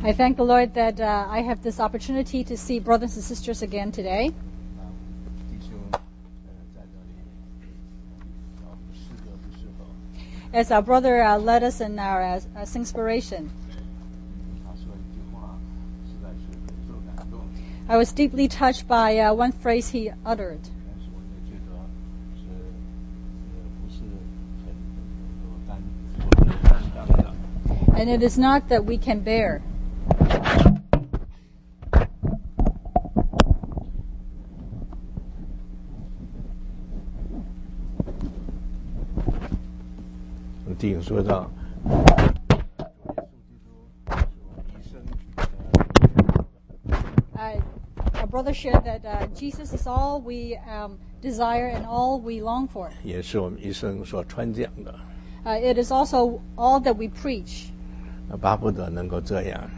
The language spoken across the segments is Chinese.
I thank the Lord that I have this opportunity to see brothers and sisters again today. 弟兄在这里诗歌的时候， As our brother led us in our Singspiration, 他说一句话，实在是很受感动。 I was deeply touched by one phrase he uttered. 但是我也觉得是不是很有担当的。 And it is not that we can bear. 弟兄说到， Our brother shared that Jesus is all we desire and all we long for. 也是我们一生所传讲的， It is also all that we preach. 巴不得能够这样，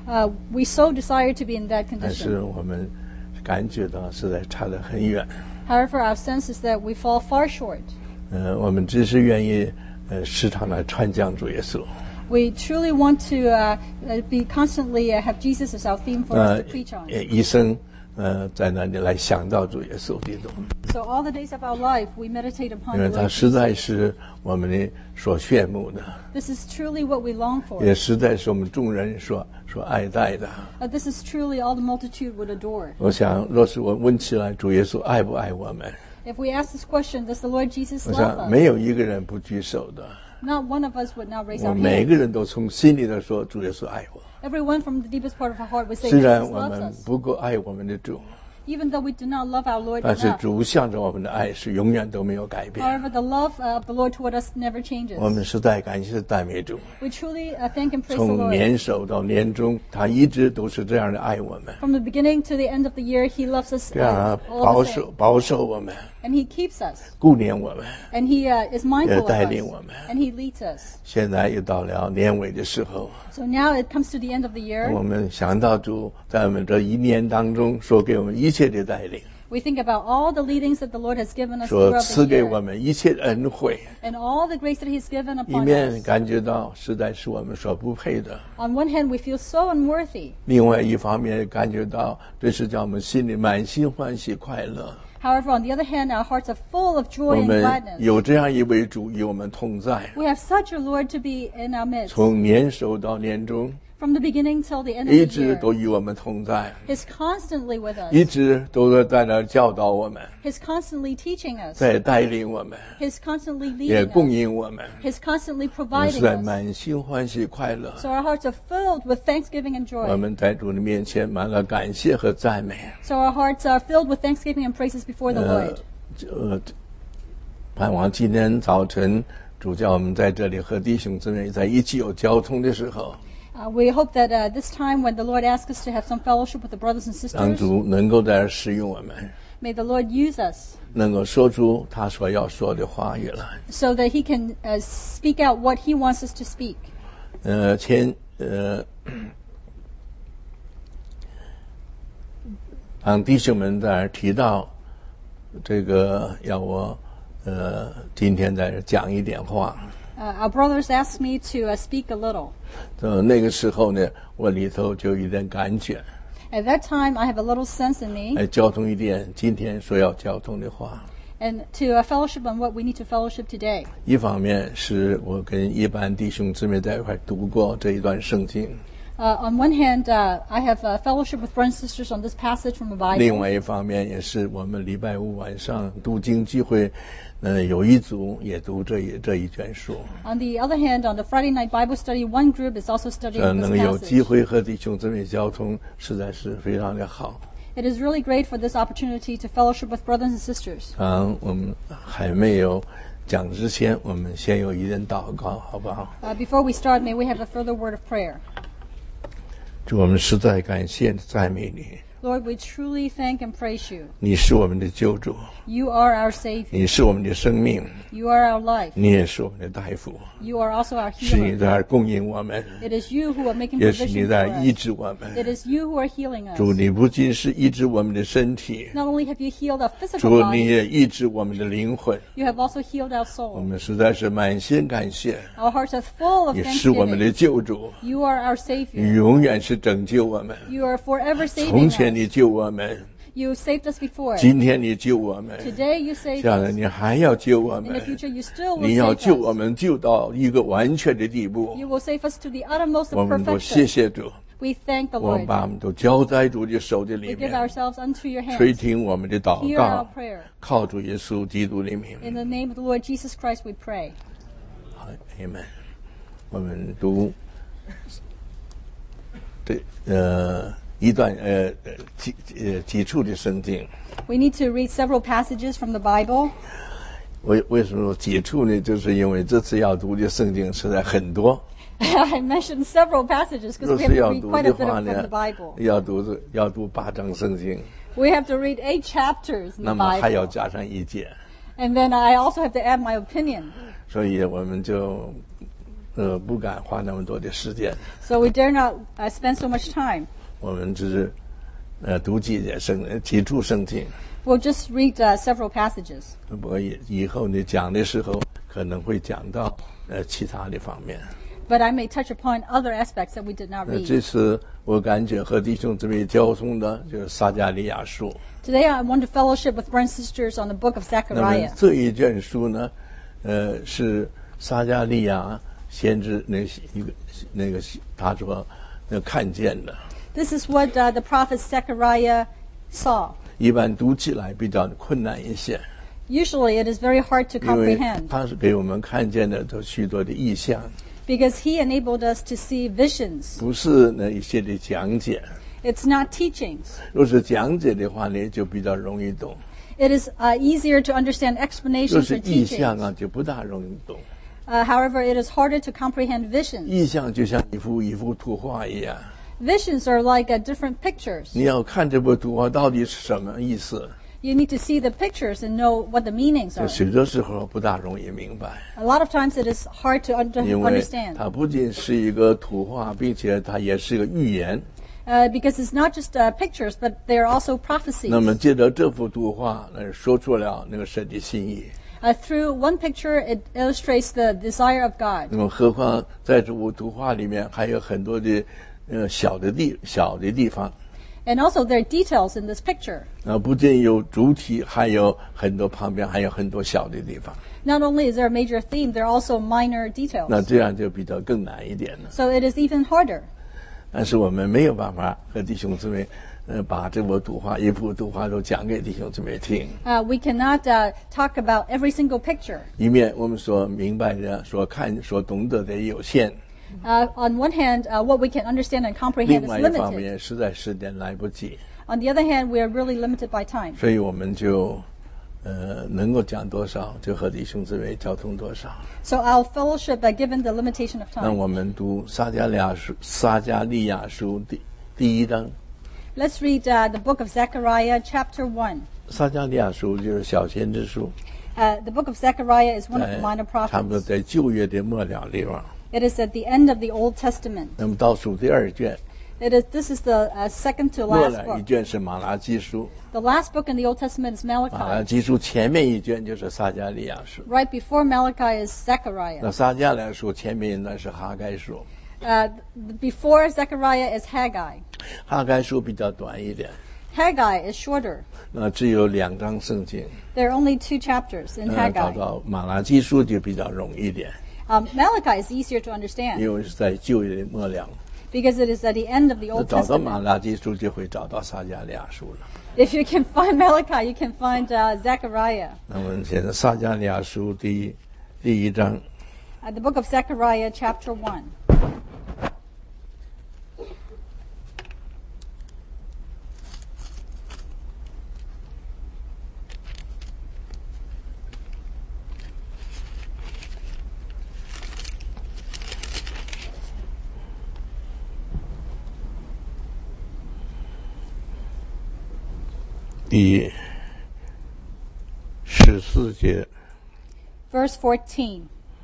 We so desire to be in that 但是 condition. 我们感觉到实在差得很远。 However, our sense is that we fall far short. 我们只是愿意时常来传讲主耶稣。 We truly want to be constantly have Jesus as our theme for us to preach on. 一生在那里来想到主耶稣基督， So all the days of our life, we meditate 因 upon 为 the 他 Lord 实在 Jesus. 是我们的所羡慕的， This is truly what we long for. 也实在是我们众人所爱戴的。 This is truly all the multitude would adore. 我想，若是我问起来，主耶稣爱不爱我们？ If we ask this question, does the Lord Jesus 我 love 想没 us? 有一个人不举手的。 Not one of us would not raise 我 our 们每 hand. 个人都从心里的说，主耶稣爱我。 Everyone from the deepest part of our heart would say 虽然 Jesus 我 loves 们 us. 不够爱我们的主， Even though we do not love our Lord 但是 enough. 主向着我们的爱是永远都没有改变。 However, the love of the Lord toward us never changes. 我们实在感谢赞美主。 We truly thank and praise the 从 Lord. 年首到年终，他一直都是这样的爱我们， From the beginning to the end of the year, He loves us 这样 all the same. 保守我们， And He keeps us. 顾念我们。 And He is mindful of 带 us. 领我们。 And He leads us. 现在又到了年尾的时候， So now it comes to the end of the year. 我们想到主在我们这一年当中所给我们一切的带领， We think about all the leadings that the Lord has given us 所 throughout 赐 the 给我 year. 们一切的恩惠， And all the grace that He's given 一 upon 面 us. 感觉到实在是我们所不配的， On one hand, we feel so unworthy. 另外一方面感觉到这是叫我们心里满心欢喜快乐。 However, on the other hand, our hearts are full of 我 joy and 们 gladness. 有这样一位主与我们同在， We have such a Lord to be in our midst. 从年首到年终， From the beginning till the end 一 of the 直 year. 都与我们同在， He's constantly with 一 us. 直都在那教导我们， He's constantly teaching us. 在带领我们， He's constantly 也 leading 供 us. 应我们。 He's constantly 我们是 providing 在 us. 满心欢喜快乐。 So our hearts are filled with thanksgiving and 我 joy. 们在主的面前满了感谢和赞美。 So our hearts are filled with thanksgiving and praises before the Lord. 盼望今天早晨主叫我们在这里和弟兄姊妹在一起有交通的时候， We hope that this time when the Lord asks us to have some fellowship with the brothers and 让 sisters, 主能够在这使用我们， may the Lord use us 能够说出他所要说的话语来。 so that He can speak out what He wants us to speak. 当弟兄们在这提到这个，要我今天在这讲一点话。 Our brothers asked me to speak a little. 那个时候呢，我里头就有点感觉， At that time, I have a little sense in me 交通一点今天所要交通的话。 and to fellowship on what we need to fellowship today. 一方面是我跟一般弟兄姊妹在一块读过这一段圣经， On one hand, I have fellowship with brothers and sisters on this passage from the 另 Bible. 外一方面也是我们礼拜五晚上读经聚会，有一组也读这一卷书， On the other hand, on the Friday night Bible study, one group is also studying 能 this 有机 passage. 会和弟兄姊妹交通，实在是非常的好。 It is really great for this opportunity to fellowship with brothers and sisters. 我们还没有讲之前，我们先有一点祷告，好不好？ Before we start, may we have a further word of prayer. 主，我们实在感谢赞美你。 Lord, we truly thank and praise you. 你是我们的救主， You are our Savior. 你是我们的生命， You are our life. 你也是我们的大夫， You are also our 是你 healer. 在供应我们， It is you who are making 也是你 provision 在 for 医 us. 治我们。 It is you who are healing 主， us. 你不仅是医治我们的身体， Not only have you healed our physical 主，你 body, 也医治我们的灵魂。 you have also healed our 我 soul. 们实在是满心感谢， Our hearts are full of 你是我们 thanksgiving. 的救主， You are our 你 Savior. 永远是拯救我们。 You are forever 从 saving 前 us. 你救我们， You saved us before. 今天你救我们， Today you saved 将来 us. 你还要救我 In the 们。 future you still will 你要 save 救我 us. 们，救到一个完全的地步。 You will save us to the uttermost 我 of 们都谢 perfection. 谢主， We thank the 我们 Lord. 把我们都交在主的手的 We 里 give 面， ourselves unto your 垂 hands. 听我们的祷 Hear our 告， prayer. 靠主耶稣基督的名。 In the name of the Lord Jesus Christ we pray. 好，Amen。我们读一段几处的圣经。 We need to read several passages from the Bible. 为什么说几处呢？就是因为这次要读的圣经实在很多。 I mentioned several passages because 若 we 是 have to 要 read 读 quite 的 a bit 话 of from 呢 the Bible. 要读8章圣经， We have to read 8 chapters in 那 the 么还要 Bible. 加上一节， And then I also have to add my opinion. 所以我们就不敢花那么多的时间， So we dare not spend so much time. 我们只是读几处圣经。 We'll just read several passages. 不过以后你讲的时候可能会讲到其他的方面。 But I may touch upon other aspects that we did not 这 read. 次我感觉和弟兄姊妹交通的就是撒迦利亚书。 Today I want to fellowship with brothers and sisters on the book of 那么 Zechariah. 这一卷书呢，是撒迦利亚先知那个他所看见的。 This is what the prophet Zechariah saw. 一般读起来比较困难一些， Usually it is very hard to 因为 comprehend 他是给我们看见的都许多的意象， because he enabled us to see visions. 不是那一些的讲解。 It's not teachings. 若是讲解的话呢，就比较容易懂； It is easier to understand 若 explanations 是 or 意象 teachings. 啊，就不大容易懂。 However, it is harder to comprehend visions. 意象就像一幅图画一样， Visions are like different pictures. 你要看这幅图画到底是什么意思， You need to see the pictures and know what the meanings 就 are. 许多时候不大容易明白， A lot of times it is hard to 因为 understand 它不仅是一个图画，并且它也是一个预言。 because it's not just pictures, but they are also prophecies. 那么借着这幅图画，说出了那个神的心意。 Through one picture, it illustrates the desire of God. 那么何况在这幅图画里面还有很多的小的地方。 And also there are details in this picture. 不仅有主体，还有很多旁边还有很多小的地方。 Not only is there a major theme, there are also minor 那 details. 这样就比较更难一点了。 So it is even harder. 但是我们没有办法和弟兄姊妹，把这幅图画一幅图画都讲给弟兄姊妹听。 We cannot talk about every single picture. 一面我们所明白的、所懂得的有限， On one hand, what we can understand and 另 comprehend is 外一方 limited. 面实在时间来不及， On the other hand, we are really limited by time. 所以我们就能够讲多少就和弟兄姊妹交通多少。 So our fellowship, given the limitation of 那 time. 我们读撒迦利亚书第一章。 Let's read the book of Zechariah, chapter 1. 撒迦利亚书就是小先知书， The book of Zechariah is one of the 在 minor 差不多 prophets. 在旧约的末了地方。 It is at the end of the Old Testament. 那么倒数第二卷， This is the second to 末 last 了一 book. 卷是马拉基书， The last book in the Old Testament is 马拉 Malachi. 基书前面一卷就是撒迦利亚书。 Right before Malachi is 那 Zechariah. 撒迦利亚书前面那是哈该书， Before Zechariah is Haggai. 哈该书比较短一点， Haggai is shorter. 那只有2章圣经。 There are only 2 chapters in 找 Haggai. 到马拉基书就比较容易一点， Malachi is easier to understand 因为是在旧约的末了。 because it is at the end of the 那 Old 找到马 Testament. 拉基书就会找到撒迦利亚书了。 If you can find Malachi, you can find Zechariah. 那我们现在撒迦利亚书第一章。 The book of Zechariah, chapter 1. 第14节 Verse 14.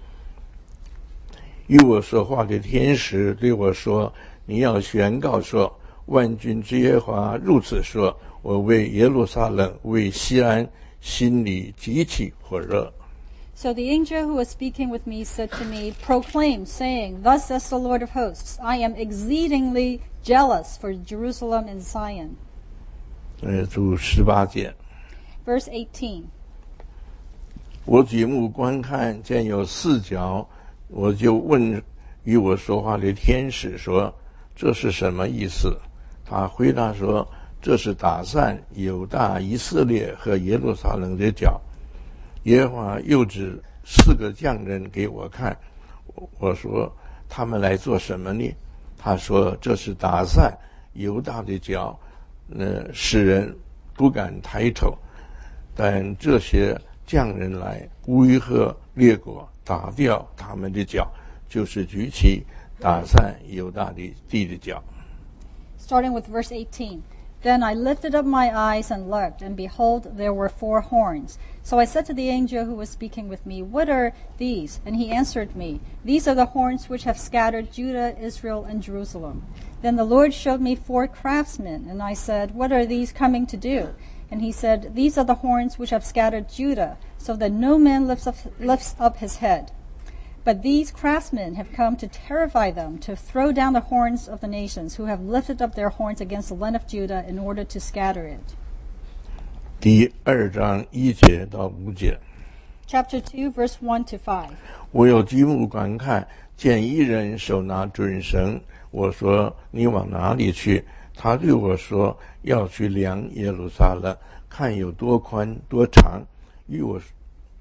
与我说话的天使对我说，你要宣告说，万军之耶和华如此说，我为耶路撒冷为西安心里极其火热。 So the angel who was speaking with me said to me, Proclaim, saying, Thus says the Lord of hosts, I am exceedingly jealous for Jerusalem and Zion. 主18节 Verse 18. 我举目观看，见有4角，我就问与我说话的天使说，这是什么意思？他回答说，这是打散犹大、以色列和耶路撒冷的角。耶和华又指4个匠人给我看，我说他们来做什么呢？他说这是打散犹大的角，使人不敢抬头。但这些匠人来威吓列国，打掉他们的脚，就是举起打散犹大的地的脚。 Starting with verse 18. Then I lifted up my eyes and looked, and behold, there were 4 horns. So I said to the angel who was speaking with me, What are these? And he answered me, These are the horns which have scattered Judah, Israel, and Jerusalem. Then the Lord showed me 4 craftsmen, and I said, What are these coming to do? And he said, These are the horns which have scattered Judah, so that no man lifts up his head. But these craftsmen have come to terrify them, to throw down the horns of the nations, who have lifted up their horns against the land of Judah in order to scatter it. 第2章1节到5节。 Chapter 2, verse 1 to 5. 我有举目观看，见一人手拿准绳。我说：“你往哪里去？”他对我说：“要去量耶路撒冷，看有多宽多长。”与我说。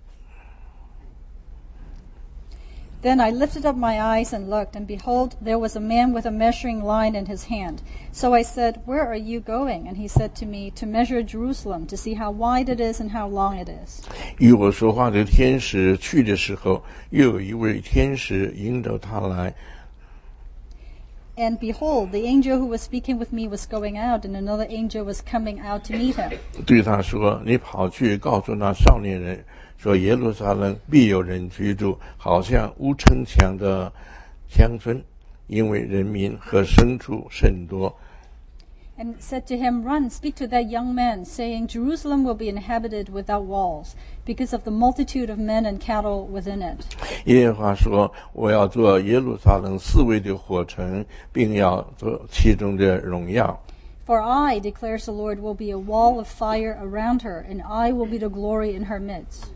Then I lifted up my eyes and looked, and behold, there was a man with a measuring line in his hand. So I said, Where are you going? And he said to me, To measure Jerusalem, to see how wide it is and how long it is. 与我说话的天使去的时候，又有一位天使迎着他来。 And behold, the angel who was speaking with me was going out, and another angel was coming out to meet him. 对他说：“你跑去告诉那少年人，说耶路撒冷必有人居住，好像无城墙的乡村，因为人民和牲畜甚多。” And said to him, Run, speak to that young man, saying, Jerusalem will be inhabited without walls, because of the multitude of men and cattle within it. 耶和华说：“我要做耶路撒冷4围的火城，并要做其中的荣耀。” For I, declares the Lord, will be a wall of fire around her, and I will be the glory in her midst.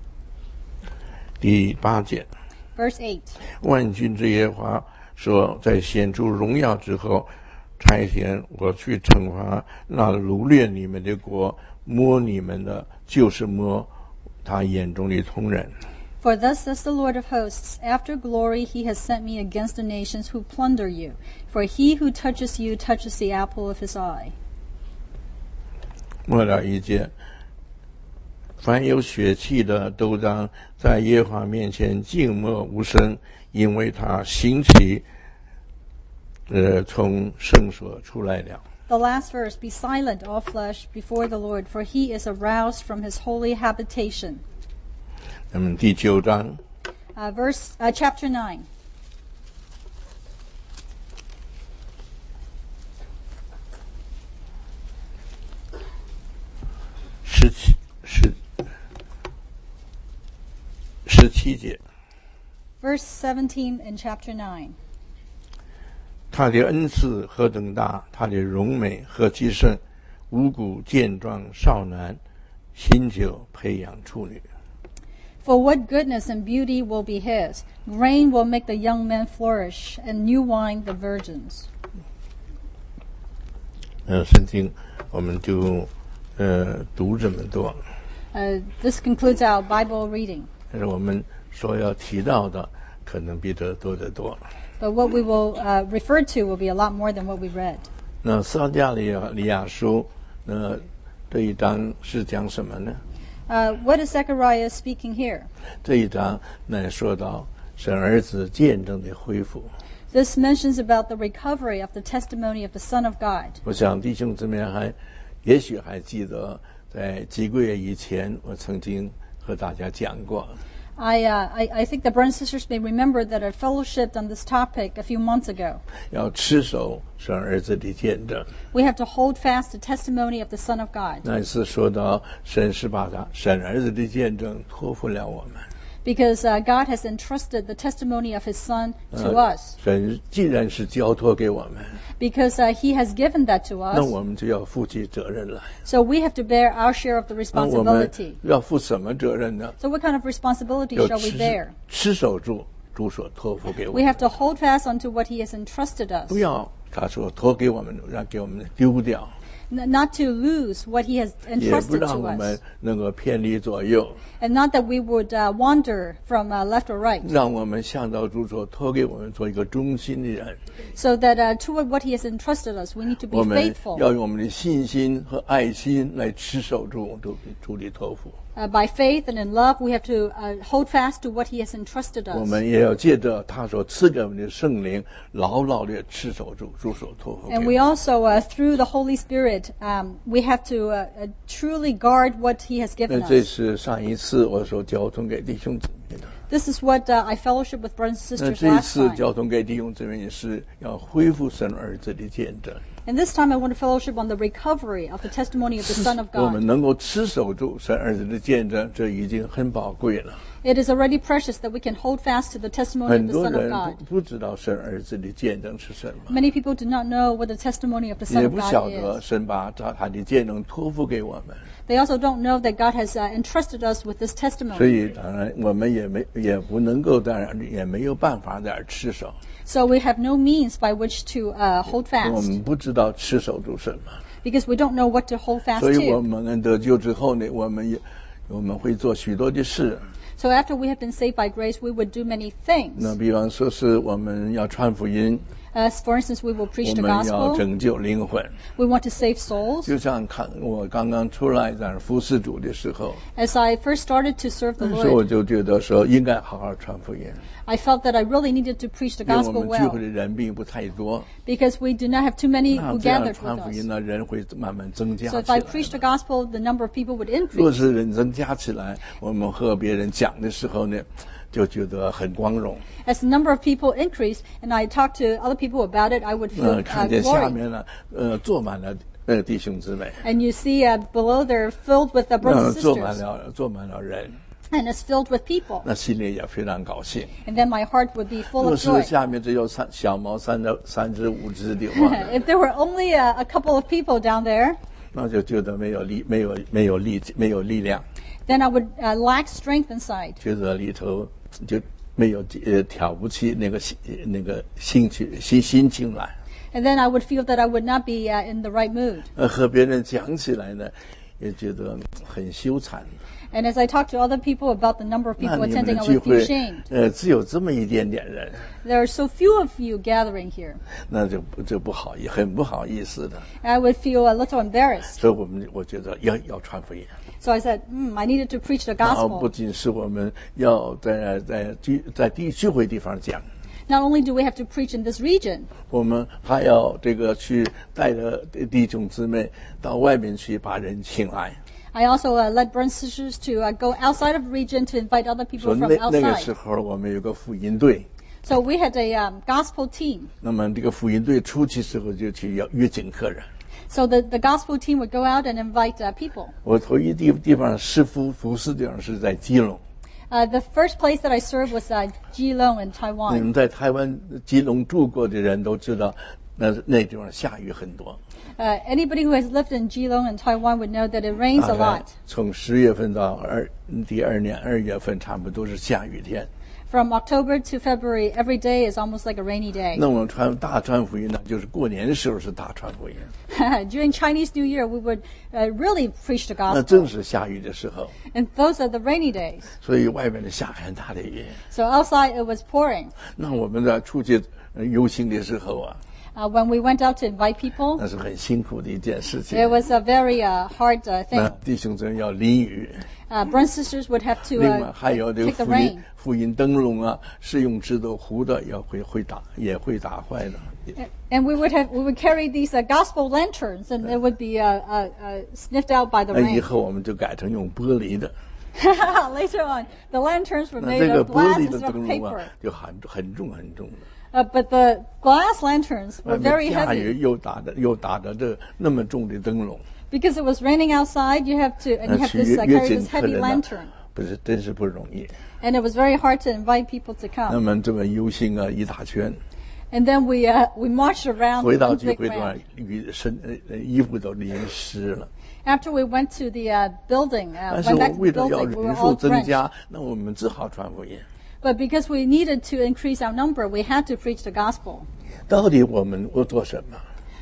第8节， Verse 8. 万军之耶和华说：“在显出荣耀之后，差遣我去惩罚那掳掠你们的国，摸你们的，就是摸他眼中的瞳人。” For thus says the Lord of hosts, After glory he has sent me against the nations who plunder you. For he who touches you touches the apple of his eye. 末了1节，凡有血气的，都当在耶和华面前静默无声，因为他兴起，从圣所出来了。 The last verse, Be silent, all flesh, before the Lord, for he is aroused from his holy habitation. 那么第9章 Chapter 9. 17节， Verse 17 in chapter 9. 他的恩赐何等大，他的荣美何其盛，五谷健壮少男，新酒培养处女。 For what goodness and beauty will be his? Grain will make the young men flourish, and new wine the virgins. 圣经我们就读这么多， This concludes our Bible reading. 但是我们所要提到的可能比这多得多。 But what we will refer to will be a lot more than what we read. 那撒迦利亚书，这一章是讲什么呢？ What is Zechariah speaking here? 这一章乃说到神儿子见证的恢复。 This mentions about the recovery of the testimony of the Son of God. 我想弟兄姊妹还也许还记得在几个月以前，我曾经和大家讲过。 I think the brothers and sisters may remember that I fellowshipped on this topic a few months ago. 要持守神儿子的见证。 We have to hold fast the testimony of the Son of God. 那一次说到神是把神儿子的见证托付了我们。 Because God has entrusted the testimony of His Son to us. 神既然是交托给我们， Because He has given that to 那 us. 我们就要负起责任来。 So we have to bear our share of the 那我们 responsibility. 要负什么责任呢？ So what kind of responsibility 要 shall we bear? 持守住主所托付给我 We 们， have to hold fast unto what He has entrusted us. 不要他说托给我们，让给我们丢掉， Not to lose what He has 也不 entrusted 让 to 我 us. 们能够偏离左右， And not that we would wander from left or right. 让我们向到主所托给我们做一个忠心的人。 So that toward what He has entrusted us, we need to be 我们 faithful. 要用我们的信心和爱心来持守住主的托付。 By faith and in love, we have to hold fast to what He has entrusted 我 us. 们也要借着他所赐给我们的圣灵，牢牢地持守住主所托付给 And 我 we 们。 also, through the Holy Spirit, we have to truly guard what He has 那 given 这 us. 是上一次我所交通给弟兄姊妹的。 This is what I fellowship with brothers and 那 sisters 这一 last 次 time. 交通给弟兄姊妹是要恢复神儿子的见证。 And this time I want to fellowship on the recovery of the testimony of the Son of 我们 God. 能够持守住神儿子的见证，这已经很宝贵了。 It is already precious that we can hold fast to the testimony 很 of the 多 Son of 人 God. 不知道神儿子的见证是什么， Many people do not know what the testimony of the Son 也 of 不晓 God 得 is. 神把他的见证托付给我们。 They also don't know that God has entrusted us with this 所 testimony. 以当然我们也不能够，当然也没有办法在这儿持守。 So we have no means by which to hold 我 fast 们不知道持守住什么， because we don't know what to hold fast 所以我 to. 们得救之后呢，我们会做许多的事。 So after we have been saved by grace, we would do many 那 things. 比方说是我们要传福音， For instance, we will 我 preach the 们要 gospel. 拯救灵魂。 We want to save souls. 就像我刚刚出来在那服侍主的时候， As I first started to serve the 那时候我 Lord, 就觉得说应该好好传福音， I felt that I really needed to preach the 因为我 gospel 们聚会 well 的人并不太多， because we do not have too many 那 who 这样 gathered 传 with 福 us. 音呢，人会慢慢增加 So 起 if I 来 preached the 的。 gospel, the number of people would 若 increase. 是人增加起来，我们和别人讲的时候呢，就觉得很光荣。 As the number of people increased and I talked to other people about it, I would feel 看见下 glory. 面呢，坐满了弟兄姊妹， And you see below they're filled with brothers and 坐满了人， and it's filled with people. 那心里也非常高兴。 And then my heart would be full 若 of 是 joy. 下面只有小毛三只五只的话呢， If there were only a couple of people down there, 那就觉得没有力量， then I would lack strength inside. 觉得里头就没有挑不起那个心情来。 And then I would feel that I would not be in the right mood. 和别人讲起来呢，也觉得很羞惭。 And as I talk to other people about the number of 那 people 你们 attending, 的 I 聚 would 会 feel ashamed. 只有这么一点点人， There are so few of you gathering here. 那就很不好意思的。 I would feel a little embarrassed. 所以我觉得要传福音。 So I said, I needed to preach the 然后不 gospel. 仅是我们要在聚会地方讲， Not only do we have to preach in this region, 我们还要去带着弟兄姊妹到外面去把人请来。 I also led brothers and sisters to go outside of the region to invite other 说 people from 那个时 outside. 候我们有个福音队， So we had a gospel team. 那么这个福音队出去时候就去要约请客人。 So the gospel team would go out and invite people. 我头一地方服侍地方是在基隆。 The first place that I served was Keelung in 你 Taiwan. 们在台湾基隆住过的人都知道，那地方下雨很多。 Anybody who has lived in Keelung in Taiwan would know that it rains 大 a 概 lot. 从10月份到第二年2月份，差不多是下雨天。 From October to February, every day is almost like a rainy day. 那我们大传福音呢，就是过年的时候是大传福音， During Chinese New Year, we would really preach the 那正 gospel. 是下雨的时候， And those are the rainy days. 所以外面的下很大的雨。 So outside it was pouring. 那我们在出去游行的时候啊， when we went out to invite people, 那是很辛苦的一件事情。 it was a very hard 那 thing. 弟兄姊妹要淋雨， Brothers and sisters would have 另外 to 还有这个 take the rain. 福音灯笼啊，是用指头糊的，也会打坏的。 And we would carry these gospel lanterns, and it would be sniffed out by the 那以 rain. 后我们就改成用玻璃的， Later on, the lanterns were 那 made 这个 of 玻 glass 璃的 instead 灯 of 笼啊 paper. 就很重的。 But the glass lanterns 外 were 面 very 下 heavy. 雨又打着这那么重的灯笼， Because it was raining outside, you have to, and 那 you have 去 this 约 carry 进 this 客 heavy 人呢 lantern. 真是不容易。 And it was very hard to invite people to 那 come. 么这么游行啊一大圈， And then we marched around 回到 one 聚 big 会段 round. 衣服都淋湿了。 After we went to the building, 但是 went 我 back to 为 the 了要 building, we were 人 all 数增 drenched. 加，那我们只好传福音。 But because we needed to increase our number, we had to preach the gospel. 到底我做什么？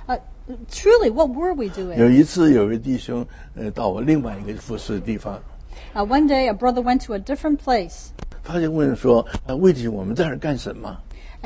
Truly, what were we 有 doing? 一次有位弟兄到我另外一个服侍的地方， One day, a brother went to a different place. 他就问说：“魏姐，我们在这儿干什么？”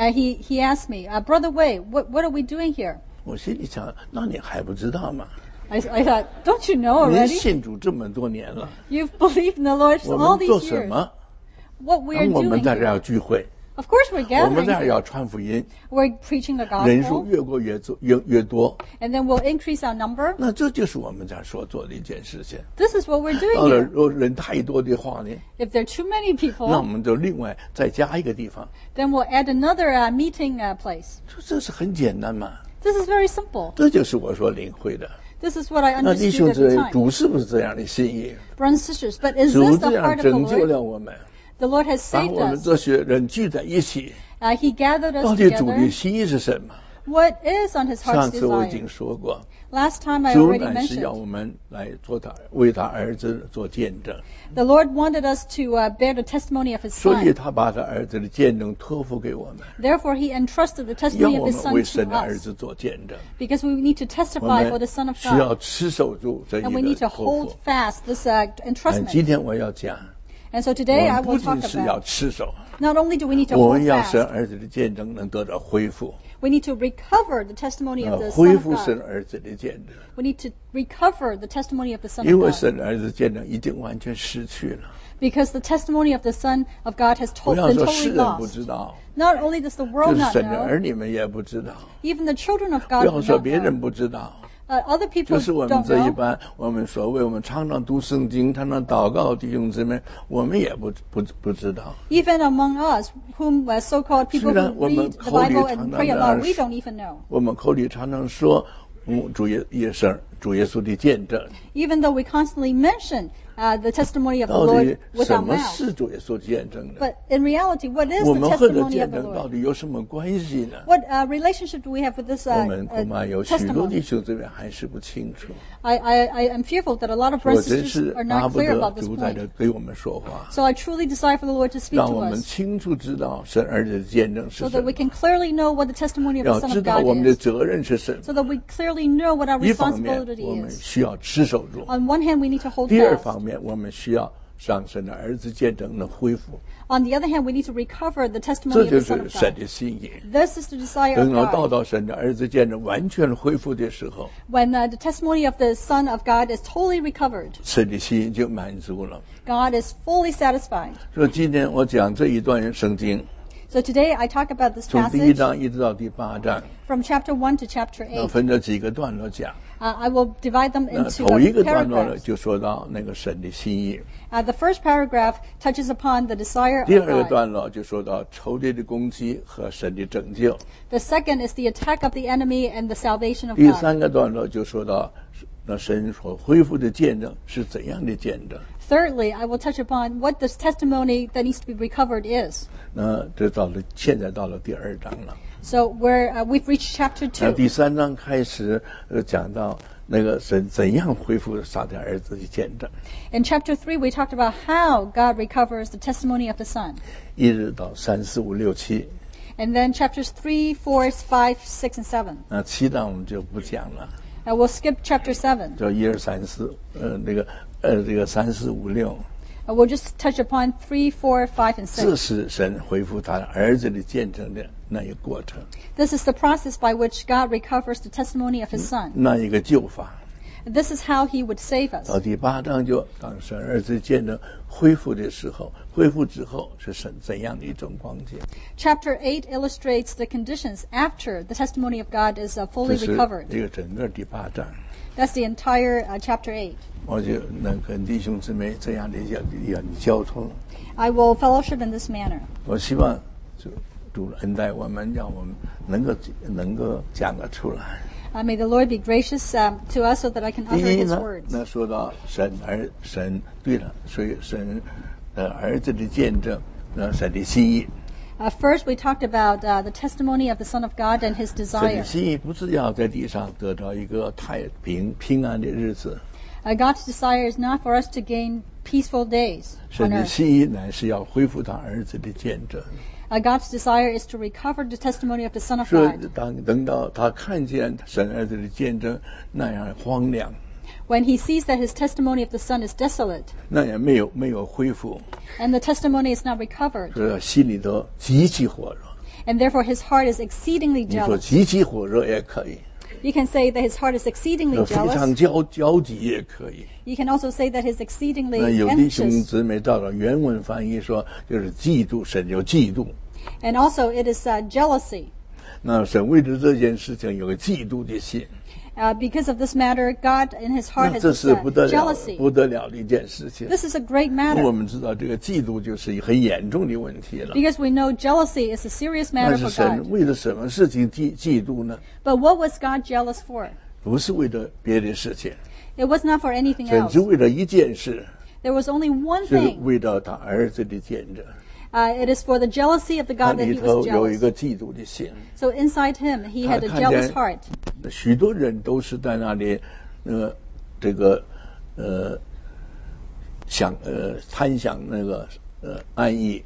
He asked me, Brother Wei, what are we doing here? 我心里想，那你还不知道吗？ I thought, don't you know 您 already? 信主这么多年了， You've believed in the Lord 我 all 们做 these 什 years. 么？ What we are 我们 doing 在这儿 here. 要聚会， Of course we're 我们 gathering 在这儿 here. 要传福音， We're preaching the 人数 gospel. 越过越多， And then we'll increase our number. 那这就是我们这儿所做的一件事情。 This is what we're 到 doing 了 here. 如果人太多的话呢， If there are too many 那我 people, 们就另外再加一个地方， then we'll add another meeting place. 这是很简单嘛。 This is very simple. 这就是我所领会的。 This is what I 那弟 understood 兄 at 姊 the 妹， time. 主是不是这样的心意？ Brothers and sisters, but is 主 this 这 the 样 heart of the 拯救 Lord? 了我们， The Lord has 把 saved 我们 us. 这些人聚在一起。 He gathered 到 us 底主的 together. 心意是什么？ What is on his 上 heart's 次我已经 desire? 说过， Last time I 主 already 乃是要 mentioned. 我们来为他儿子做见证， The Lord wanted us to bear the testimony of his 所以 son. 他把他儿子的见证托付给我们， Therefore, he entrusted the 要 testimony 我 of his 们为 son 神 to 的儿 us. 子做见证。 Because we need to 我 testify for 们 the Son of 需要 God. 持守住这一 And we 个 need to 托 hold 付。 fast this 今 entrustment. 天我要讲， And so 我 today I 们不 will talk 仅是要 about, 持守， not only do we need to 我 hold 们要神 fast, 儿子的见证能得到恢复， we need to recover the testimony of the 恢 Son of 复神 God. 儿子的见证， We need to recover the testimony of the Son 因 of 为 God. 神儿子见证已经完全失去了。 Because the testimony of the Son of God has 不要 been 说世 totally 人不 lost. 知道， Not only does the 就 world 是 not 神的 know, 儿女们也不知道。 even the children of 不 God 要 do 说 not 别人 know. 不知道， Other 就 people 是我们 don't 这一 know. 般，我们所谓我们常常读圣经、常常祷告弟兄姊妹，我们也不知道。 Even among us, whom so-called people 虽然 who 我们 read the 口里 Bible 常 and 常 pray 这 aloud, 样 we don't even know. 我们口里常常说，主耶稣的见证， Even though we constantly mention the testimony of the 到 Lord 底 with 什 our 么 mouth. 是主耶稣见证的？ But in reality, what is 我 the 们和这 testimony of 见 the 证到 Lord? 底有什么关系呢？ What relationship do we have with this 我们恐怕有许多弟 testimony? 兄姊妹还是不清楚。 I am fearful that a lot of 我 brothers 真 and 是 sisters are 巴 not 不 clear 得 about this 主在 point. 这对我们说话， So I truly desire for the Lord to speak 让 to 我们 us 清楚知道神儿子的见证是 so 什 that 么 we，can clearly know what the testimony of 要 the Son 知 of 道 God 我们的 is. 责任是什么。 So that we clearly know what our 一方面， responsibility 我们 is. 需要持守住； On one hand, we need to hold 第二 fast. 方面，我们需要让神的儿子见证能恢复。 On the other hand, we need to recover the 这 testimony of 就 the Son 是 of 神 God. 的心意。 This is the desire 等 of 到 God. 神的儿子见证完全恢复的时候， When the testimony of the Son of God is totally recovered, 神的心意就满足了。 God is fully satisfied. 所以今天我讲这一段圣经， So today I talk about this 从第一 passage 章一直到第8章， from chapter 1 to chapter 那 8. 分这几个段落讲。 I will divide them 那 into 头一个段落呢， paragraphs. 就说到那个神的心意； The first paragraph touches upon the desire 第 of 二个 God. 段落就说到仇敌的攻击和神的拯救； The second is the attack of the enemy and the salvation of 第 God. 三个段落就说到那神所恢复的见证是怎样的见证。 Thirdly, I will touch upon what this testimony that needs to be recovered is. 那这现在到了第2章了。 So we've reached chapter 那 2. 第3章开始讲到那个神怎样恢复撒旦儿子的见证， In chapter 3, we talked about how God recovers the testimony of the Son. 一直到3、4、5、6、7。 And then chapters 3, 4, 5, 6, and 7. 那7章我们就不讲了， We'll skip chapter 7. 就1、2、3、4，这个3、4、5、6。 We'll just touch upon 3, 4, 5, and 这 6. 是神恢复他儿子的见证的那一个过程， This is the process by which God recovers the testimony of His Son. 那一个救法。 This is how He would save us. 到第8章就当神儿子见证恢复的时候，恢复之后是神怎样的一种光景？ Chapter 8 illustrates the conditions after the testimony of God is 这 fully 是 recovered. 这个整个第8章， That's the entire chapter 8. 我就能跟弟兄姊妹这样的要交通。 I will fellowship in this manner. 我希望主恩待我们，让我们能够讲得出来。 May the Lord be gracious to us so that I can 第 utter 一 His 呢， words. 那说到神对了，所以神儿子的见证，神的心意。 First, we talked about the testimony of the Son of God and His 神的 desire. 心意不是要在地上得到一个太平安的日子， God's desire is not for us to gain peaceful days 神 on 的 earth. 心意乃是要恢复他儿子的见证。 God's desire is to recover the testimony of the Son of 所以 God. 等到他看见神儿子的见证那样荒凉， When he sees that his testimony of the Son is desolate 那样没有恢复， and the testimony is not recovered, 所以心里头极其火热。 and therefore his heart is exceedingly 你说 jealous. 极其火热也可以， You can say that his heart is exceedingly 非常 jealous. 焦急也可以。 You can also say that he's exceedingly 那有弟兄 anxious. 姊妹照了原文翻译说，就是嫉妒，神有嫉妒。 And also it is jealousy. 那神为了这件事情有个嫉妒的心， Because of this matter, God in his heart 那 has 这 this 是不得了 jealousy. 的一件事情。 This is a great 我 matter 们知道这个嫉妒就是一个很严重的问题了。 because we know jealousy is a serious 但 matter 是 for 神 God. 为了什么事情嫉妒呢？ But what was God jealous for? 不是为了别的事情， It was not for anything 神 else. 只为了一件事， There was only one 就是 thing. 为了他儿子的见证。 It is for the jealousy of the 他 God that 里 he 头 was 有一 jealous. 个嫉妒的心。 So inside him, he had a 他看 jealous 见 heart. 许多人都是在那里，贪想那个安逸。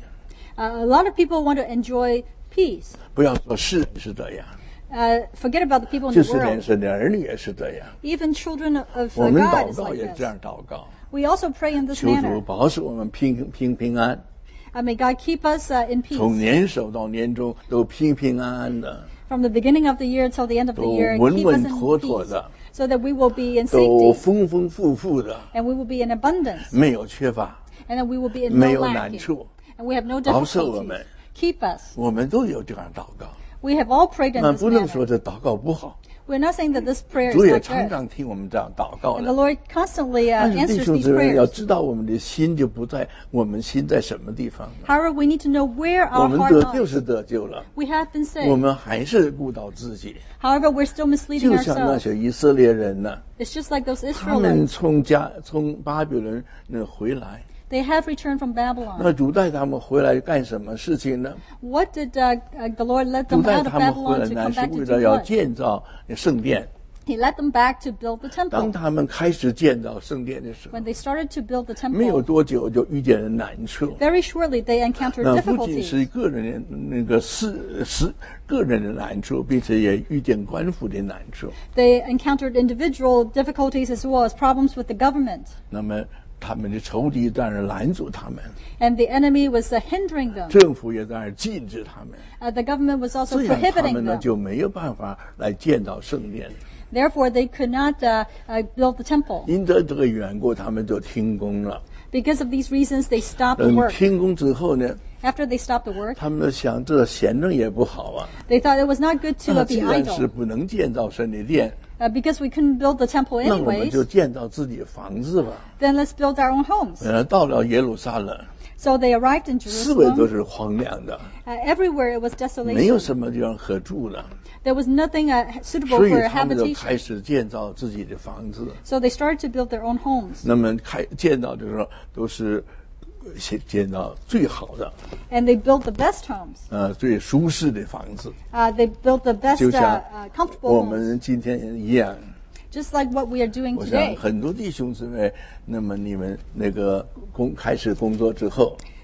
A lot of people want to enjoy peace. 不要说是这样， Forget about the people in 就 the 是连 world. 神的儿女也是这样。 Even children of 我们 God 祷 is 告 like 也 this. 这样祷告， We also pray in this 求主 manner. 保守我们平安， May God keep us in 从 peace. 年首到年终都平安的， From the beginning of the year till the end of the 都 year, 稳 keep 稳 us in 妥妥 peace. 的， So that we will be in 都 safety 丰富的， and we will be in abundance 没有缺乏， and that we will be in 没 no 有难 lacking 处。 and we have no 保守我 difficulties. 们， Keep us. 我们都有这样祷告。 We have all prayed in 那 this 不能 manner. 说这祷告不好， We're not saying that this prayer 主 is 也 not 常 good. 常听我们这样祷告 And the 的。 Lord constantly 但是弟 answers 兄 these 姊妹要 prayers. 知道，我们的心就不在我们心在什么地方了。 However, we need to know where 我 our 们 heart 得救 lies. 是得救了， We have been 我 saved. 们还是顾到自己， However, we're still misleading 就像那 ourselves. 些以色列人呢， It's just like those 他们 Israelites. 从巴比伦那回来， They have returned from Babylon. 那主带他们回来干什么事情呢？ What did the Lord let 主 them 带 out of 他们回 Babylon 来 to 呢， come 是 back to 为 do 了要 what? 建造圣殿。 He led them back to build the 当 temple. 他们开始建造圣殿的时候， When they started to build the 没有 temple, 多久就遇见了难处。 very shortly they encountered 那不仅 difficulties. 是个人的那个个人的难处，并且也遇见官府的难处。 They encountered individual difficulties as well as problems with the government. 那么他们的仇敌在那儿拦阻他们， And the enemy was hindering them. 政府也在那儿禁止他们， The government was also 这样他 prohibiting 们呢 them. 就没有办法来建造圣殿。 Therefore, they could not build the temple. 因着这个缘故，他们就停工了。 Because of these reasons, they stopped the work. 停工之后呢， After they stopped the work, 他们想这闲着也不好啊。 they thought it was not good to 那 be 既然是 idle. 不能建造神的殿， Because we couldn't build the temple 那我们 anyways, 就建造自己的房子吧。 then let's build our own homes. 到了耶路撒冷， So they arrived in 四围都 Jerusalem. 是荒凉的， Everywhere it was 没有 desolation. 什么地方可住了， There was nothing suitable 所以 for 他们就 habitation. 开始建造自己的房子。 So they started to build their own homes. 那么建造的时候都是建造最好的， And they built the best homes. 最舒适的房子， They built the best 就像 comfortable 我 homes. 们今天一样。 Just like what we are doing 我想 today. 很多弟兄姊妹，那么你们那个开始工作之后，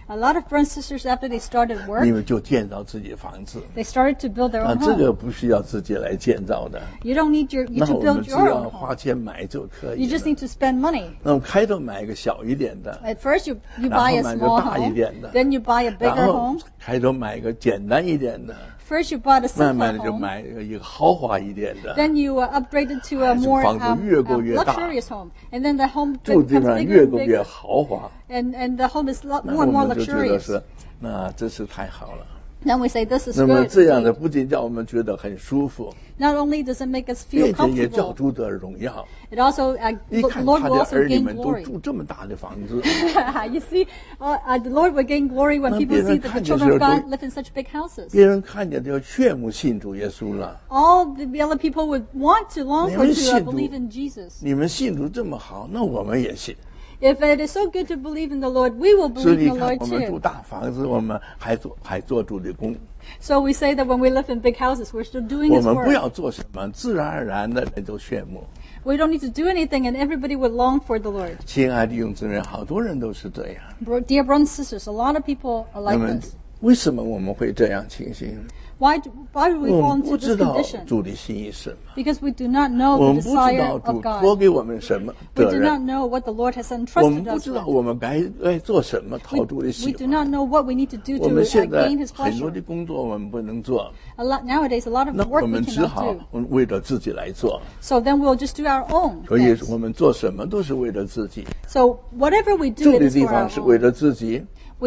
A lot of brothers and sisters, after they started 你 work, 们就建造自己房子。 they started to build their 那 own 这个 home. 不需要自己来建造的， You don't need you 那 to 我们 build 只 your 要 own 花 home. 钱买就可 You 以 just 了。 need to spend money. 那我们开头买一个小一点的， At first, you 然 buy 后 a 买个 small 大一 home, 点的， then you buy a 然 bigger 后 home. 开头买一个简单一点的， First, you bought a 慢 simple 慢的就 home. 买一个豪华一点的， Then you upgraded to a 就 more 房子越过越大。 luxurious home. And then the home 住地 becomes 方 bigger 越 and 过越 bigger. 豪华。 And the home is 那 more 我 and more 们就觉得 luxurious. 是，那真是太好了。 Then we say this is 那么 good. 这样的不仅叫我们觉得很舒服， Not only does it make us 并 feel 且也叫 comfortable, 主得荣耀。 it also, 一 the 看 Lord 他 will 的 also 儿女 gain 们都 glory. 住这么大的房子， You see, the Lord will gain glory when 那 people 别人 see that the 看见 children of 时候 God 都- live in such big houses. 别人看见就要劝慕信主耶稣了。 All the other people would want to, long 你 for 们 to 信主- believe in Jesus. 你们信主这么好，那我们也信。 If it is so good to believe in the Lord, we will 所以 believe 你 in the 看， Lord 我们住 too. 大房子，我们还做主的工。 So we say that when we live in big houses, we're still doing 我 His 们不 work. 要做什么，自然而然的人都羡慕。 We don't need to do anything, and everybody would long for the Lord. 亲爱的弟兄姊妹，好多人都是这样。 Dear brothers and sisters, a lot of people are 那 like 么 this. 为什么我们会这样情形？ Why do we 我 fall 们 into 不 this 知道 condition? 主的心意是什么， Because we do not know 我 the 们不知 desire 道 of 主 God. 托给我们什么 We 责 do 任， not know what the Lord has 我们 entrusted 不 us 知道 with. 我们该做什么讨主的 We 喜 do 欢。 not know what we need to do 我 to 们现在 gain His 很多的 pleasure. 工作我们不能做， Nowadays, a lot of 那 work 我 we 们只 cannot 好 do. 为了自己来做。 So then we'll just do our own 所以 things. 我们做什么都是为了自己。 So whatever we do, 住 it 的 is 地 for 方 our 是为 own. 了自己，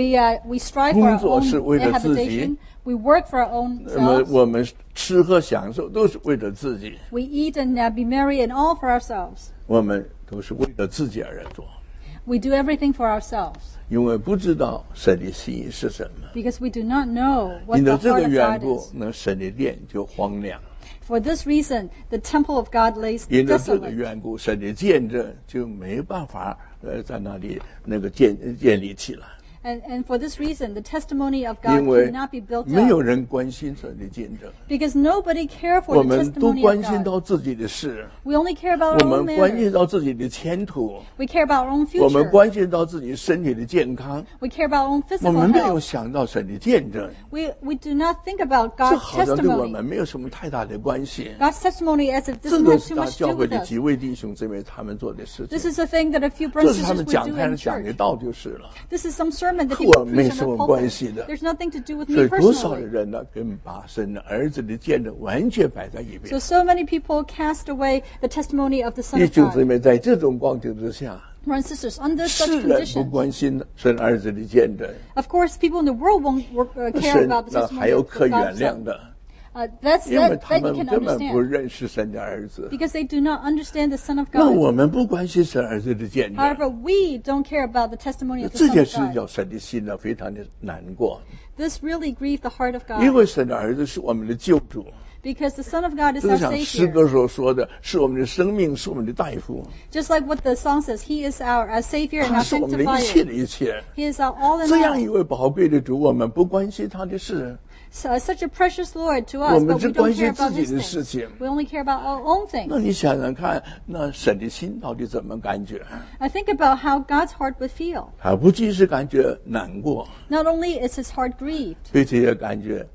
We strive for our 工作是为了自己。 habitation. We work for our own 那么 selves. 我们吃喝享受都是为了自己， We eat and be merry and all for ourselves. 我们都是为了自己而做， We do everything for ourselves 因为不知道神的心意是什么。 because we do not know what 因 the 为这 heart 个 of 缘 God 故 is.， 那神的殿就荒凉； For this reason, the temple of God lays 因为这个 desolate. 缘故，神的见证就没办法在那里建立起来。 And for this reason, the testimony of God 因为 cannot be built 没有 up 人关心神的见证， because nobody care 我 for the 们都 testimony 关 of 心 God. 到自己的事， We only care about 我 our own 们关心 matters. 到自己的前途， We care about our own 我们 future. 关心到自己身体的健康， We care about our own 我 physical 们没有 health. 想到神的见证， We do not think about 这 God's 好像对我 testimony. 们没有什么太大的关系。 God's testimony as if this 这 doesn't 个 have 是 too 他 much to 教 do 会 with 的 us. 几位弟兄姊妹他们做的事 This 情， is a thing that a few 这 brothers 是 and 他 sisters 们 would 讲 do 台上 in 讲的 church. 道就是了。 This is some sermon that 和 people 我没 preach 什 on 么 the 关 pulpit. 系的。 There's nothing to do with 所 me 以多少的 personally. 人呢，跟把神的儿子的见证完全摆在一边。 So many people cast away the testimony of the Son 弟 of 兄姊 God. 妹，在这种光景之下， Brothers and sisters, under such 世人不 conditions, 关心神儿子的见证， of course, people in the world won't care 神 about the 那还 testimony 有 of 可 God's 原谅 Son. 的， That's 因为 that 他 you 们 can 根本不 understand 认识神的儿子。 because they do not understand the Son of 那 God. 我们不关心神儿子的见证， However, we don't care about the testimony of the 这 Son 件 of 事 God. 叫神的心呢非常的难过， This really grieved the heart of 因 God 为神的儿子是我们的救主， because the Son of God is 就 our 像诗 Savior. 歌所说的，是我们的生命，是我们的大夫， Just like what the song says, He is our Savior and 他 our 是我们的一切 sanctifier. 的一切。 He is our all in 这样一 all. 位宝贵的主，我们不关心他的事， So, such a precious Lord to 我 us, 们 but 只 we 关 don't 心 care 自 about 己 His 的事 things. 情。 We only care about our own 那 things. 你想想看，那神的心到底怎么感觉？ I think about how God's heart would feel. 他不仅是感觉难过， Not only is His heart grieved, 并且也感觉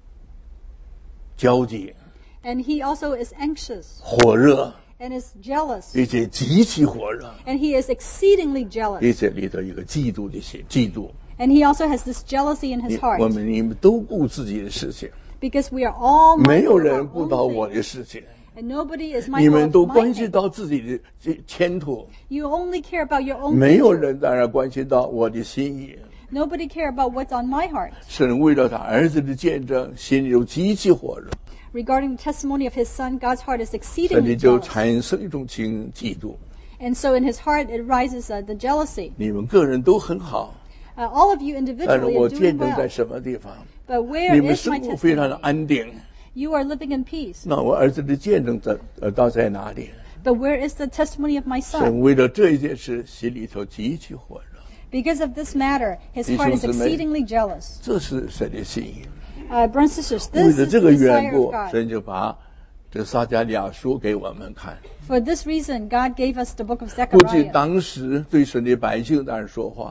焦急、 and He also is anxious 火热， and is jealous, 并且极其火热， and He is exceedingly jealous. 并且里头一个嫉妒的心，嫉妒。 And He also has this jealousy in His 我 heart 们你们都顾自己的事情， because we are all 没有 mindful 人 of 顾 our 到 own 我的 things, 事情， and nobody is 你 mindful 们 of 都 my 关心 things. 到自己的前途， You only care about your own 没有 future. 人当然关心到我的心意。 Nobody care about what's on my heart. 神为了他儿子的见证，心里有极其火热， Regarding the testimony of His Son, God's heart is 这 exceedingly 里就 jealous. 产生一种嫉妒。 And so in His heart, it rises the jealousy. 你们个人都很好， All of you 但是 individually 我 are 见 doing 证在 well. 什么地方？ But 你 where 们 is my 生活非常的 testimony? 安定。 You are living in peace. 那我儿子的见证到在哪里？ But where is the testimony of my 神 son? 为了这一件事，心里头极其火热， Because of this matter, his heart is 弟兄姊妹， exceedingly jealous. 这是神的心意。 Brothers and sisters, 为 this 了 is 这 the 个缘 desire 故 of，God. 神就把这撒迦利亚书给我们看。 For this reason, God gave us the book of 不仅 Zechariah. 当时对神的百姓当然说话，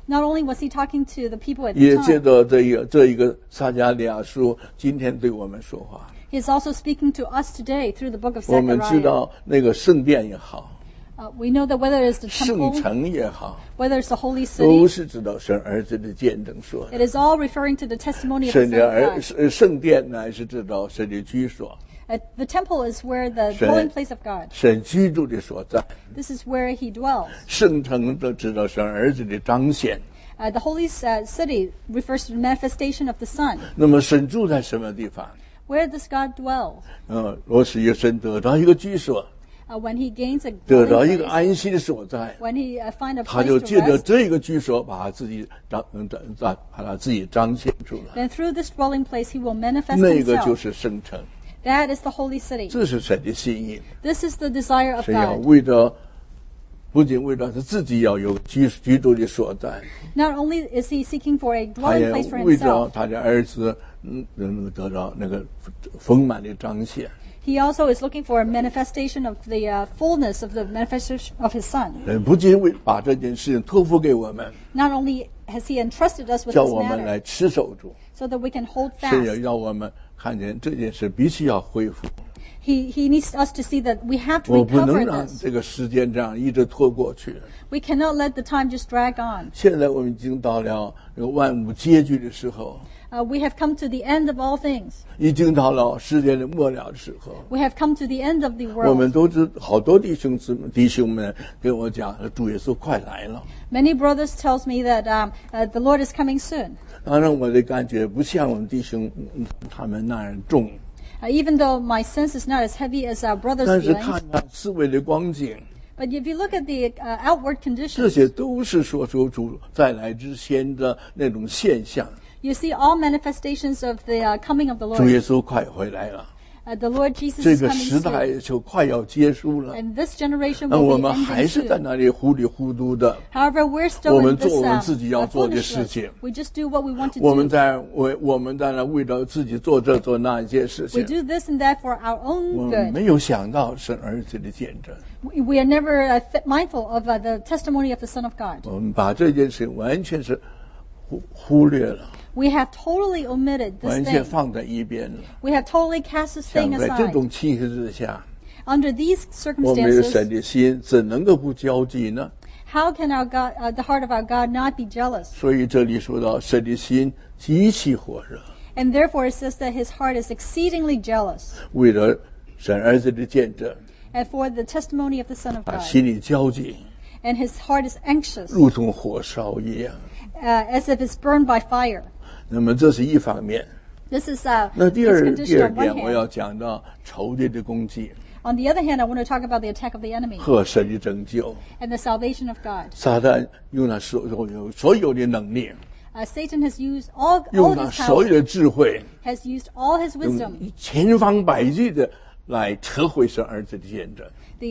Not only was he talking to the people at 也 the 借 time, 着这一个撒迦利亚书，今天对我们说话。 he is also speaking to us today through the book of 我们知 Zechariah. 道那个圣殿也好， We know that whether it's the 圣 temple, 城也好， whether it's the holy 都 city, 是知道神儿子的见证说的。 it is all referring to the testimony of the 神的 Son of God. 圣殿乃是知道神的居所， The temple is where the 神 dwelling place of God. 神居住的所在。 This is where he dwells. 圣城都知道神儿子的彰显。 The holy city refers to the manifestation of the Son. 那么神住在什么地方？ Where does God dwell? 若是有神得到一个居所， When he gains a 得到一 dwelling 个 place, 安息的所在， when he find a 他 place 就 to 借着 rest, 这个居所把他自己把他自己彰显出来。 then through this dwelling place he will manifest 那个就 himself. 是圣城， That is the holy city. 这是神的心意。 This is the desire of 神要 God. 为了，不仅为了他自己要有居住的所在， Not only is he seeking for a 他 dwelling 也 place for 为了 himself, 他的儿子能得到那个丰满的彰显。 he also is looking for a manifestation of the fullness of the manifestation of his Son. 不仅为把这件事情托付给我们， Not only has he entrusted us with 叫 this 我们 matter, 来持守住， so that we can hold 神也 fast. 要我们看见这件事必须要恢复。 He needs us to see that we have to 我不能 recover 让 this. 这个时间这样一直拖过去。 We cannot let the time just drag on. 现在我们已经到了这个万物皆聚的时候， We have come to the end of all things. 已经到了世界的末了的时候。 We have come to the end of the 我们 world. 都知好多弟兄们跟我讲，主耶稣快来了。 Many brothers tells me that the Lord is coming soon. 当然，我的感觉不像我们弟兄他们那样重， Even though my sense is not as heavy as our brothers' 但是 feelings, 看看四围的光景， but if you look at the outward 这 conditions, 些都是说出主再来之前的那种现象。 you see all manifestations of the coming of the 主耶 Lord. 稣快回来了， The Lord Jesus 这 is 个 coming 时代 soon. 就快要结束了。 And this generation 那 will 我 be 们还 ending 是在 soon. 那里糊里糊涂的。 However, we're still 我们 in this 做我们自己要做的 foolishness. 事情。 We just do what we want to 我们 do. 在那为了自己做这做那一件事 We 情， do this and that for our 我 own 们 good. 没有想到神儿子的见证。 We are never mindful of the testimony of the Son of God. 我们把这件事完全是忽略了， We have totally omitted this 完全 thing. 放在一边了。 We have totally cast this 想 thing 在这 aside. 种情形之下， Under these 我们有 circumstances, 神的心怎能够不焦急呢？ how can our God, the heart of our God not be jealous? 所以这里说到神的心极其火热， And therefore it says that his heart is exceedingly jealous. 为了神儿子的见证， And for the testimony of the Son of 他 God. 心里焦急， And his heart is anxious, 如同火烧一样。 as if it's burned by fire. 那么这是一方面。 This is 那 this 第二 condition on 点， one 我要 hand. 讲到仇敌的攻击 On the other hand, I want to talk about the attack of the enemy 和神的拯救。 and the salvation of God. 撒旦用他所有的能力， Satan has used all 用 his 他所有 power, 的智慧， has used all his 用 wisdom. 千方百计的来撤回神儿子的见证。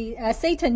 Satan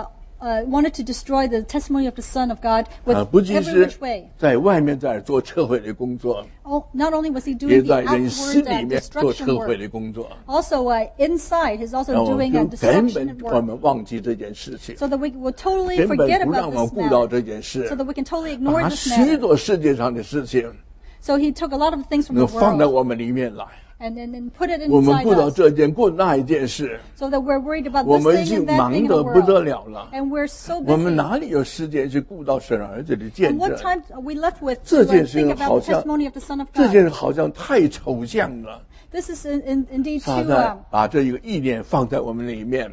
wanted to destroy the testimony of the Son of God with 不仅 every 是 which way. 在外面在做撤回的工作， Not only was he 也 doing 在 the 人心 outward 里面做 destruction 撤回 work, 的工作。 also inside he's also 那我 doing 们 a 就根 destruction 本 work. 我们忘记这件事情， So that we will totally 根本 forget 不让 about 我 this 顾到 matter. 这件事 So，that we can totally ignore 把 this 许 matter. 多世界上的事情 So he took a lot of things from 能 the 放在 world 我们里面来。 and put it 我们 inside 顾到 us. 这件，顾那一件事， So that we're worried about 我 this 们已 thing 经 and that 忙 thing in 得 the 不得 world. 了了。 And we're so 我们 busy. 哪里有时间去顾到神儿子的见 And what 证？ time are we left with 这 to 件事 think 情 about 好 the 像 testimony of the Son of 这件 God? 事好像太抽象了。 This is indeed 撒 too, 旦把这一个意念放在我们里面，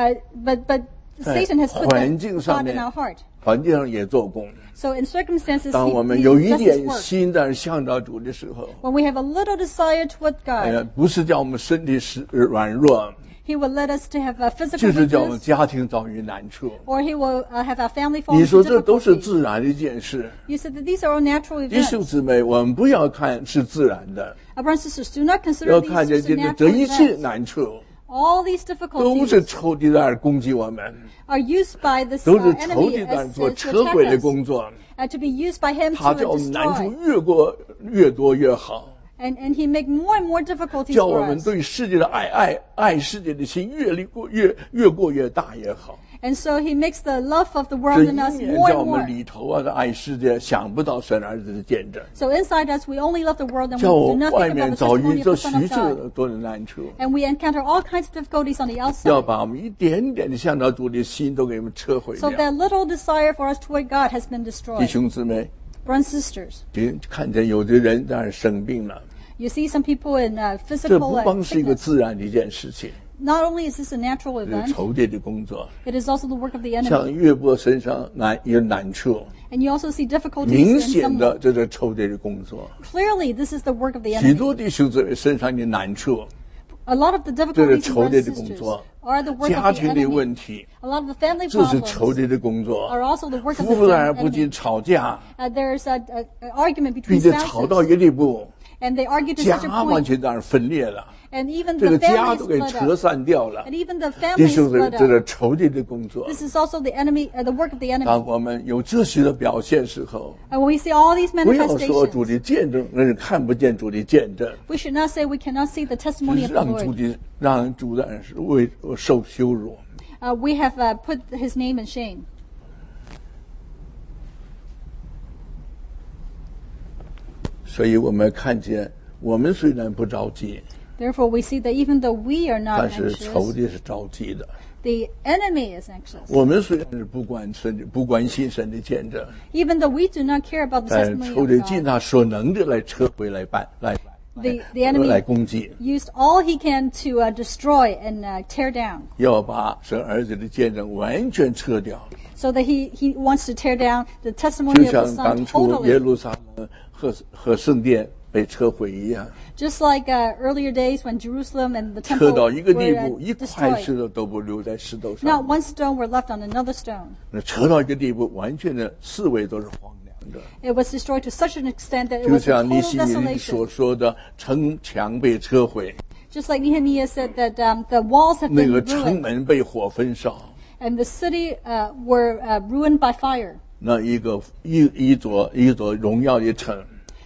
but 在 Satan has put 环 that 境上 thought 面 in our heart. 环境上也做工。 So in circumstances, 当我们 he 有一 does his 点 work. 心在向着主的时候， When we have a little desire toward 不是叫我们身体软弱， God, He will let us to have a 就 physical 是叫我们 weakness, 家庭遭遇难处。 or He will have our family fall 你 into 说这都是 difficulties. 自然的一件事， You said that these are all natural 弟兄 events. 姊妹，我们不要看是自然的， Our brothers and sisters, do not consider 要 these 看见 just 这 natural 一切 events. 难处 All these 都是 difficulties 仇敌在攻击我们， are used by this 都是仇 enemy 敌在 as 做 to 撤回 attack 的 us, 工作。 to be used by Him 他 to 叫我们难处 destroy. 越多越好， And He make more and more difficulties 叫我 for 们 us. 对世界的爱世界的心越过越大也好。 And so he makes the love of the 这 world 一 in us 年 more 在 and 我们 more. 里头啊，爱世界，想不到神儿子的见证。 So inside us, we only love the world and 叫 we 我 do 外 nothing 面 about the 遭遇 testimony 这 of the Son 许 of God. 多多的难处， And we encounter all kinds of difficulties on the 要 outside. 把我们一点点的向着主的心都给我们撤毁 So 掉。 that little desire for us toward God has been 弟 destroyed. 兄姊妹， Brothers and sisters, 看见有的人当然生病了， you see some people in 这 physical 不光是一个 sickness. 自然的一件事情， Not only is this a natural 这 event, 是仇敌的工作。 it is also the work of the 像 enemy. 约伯身上有难处， And you also see difficulties 明 in 显 someone. 的这是仇敌的工作。 Clearly, this is the work of the 许 enemy. 多弟兄姊妹身上的难处， A lot of the 这是 difficulties in 仇 brothers 敌 and 的工 sisters 作， are the work 家 of the 庭的 enemy. 问题， A lot of the family 这是仇 problems 敌的工作。 are also the work of 夫 the 妇两人不 enemy. 仅吵架， There's an argument 并 between 且吵到 spouses, 一个地步， and they argue to 家 such a 完 point, 全让人分裂了， and even 这 the 个家 family is 都给 split 扯 up, 散掉了。 and even the 弟 family is 兄姊妹， split 这是 up. 仇敌的工作。 This is also the enemy, the work of the enemy. 当我们有这些的表现时候， And when we see all these 不要说主 manifestations, 的见证，那是看不见主的见证， we should not say we cannot see the 只 testimony 是 of the 让主 Lord. 的让主的人是为受羞辱。 We have put his name in shame. 所以我们看见，我们虽然不着急， Therefore, we see that even though we are not 但是仇 anxious, 敌是着急的。 the enemy is anxious. 我们虽然是不关心神的见证， Even though we do not care about the 但 testimony 仇 of 敌尽 God, 他所能的来撤回、 the enemy 来攻击， used all he can to destroy and tear down, 要把神儿子的见证完全撤掉。 so that he wants to tear down the 就 testimony of the 像 Son 当初耶 totally. 路撒冷和圣殿被撤毁一样， Just like earlier days when Jerusalem and the 撤 temple 到一个地 were 步，一块 destroyed. 石头都不留在石头 Not 上。 one stone were left on another stone. 那撤到一个地步，完全的四围都是荒凉的。 It was destroyed to such an extent that it 就 was a 像尼 total 希米所 desolation. 说的，城墙被撤毁， Just like Nehemiah said that the walls have 那 been 个城 ruined 门被火焚烧， and the city were ruined by fire. 那一座荣耀的城，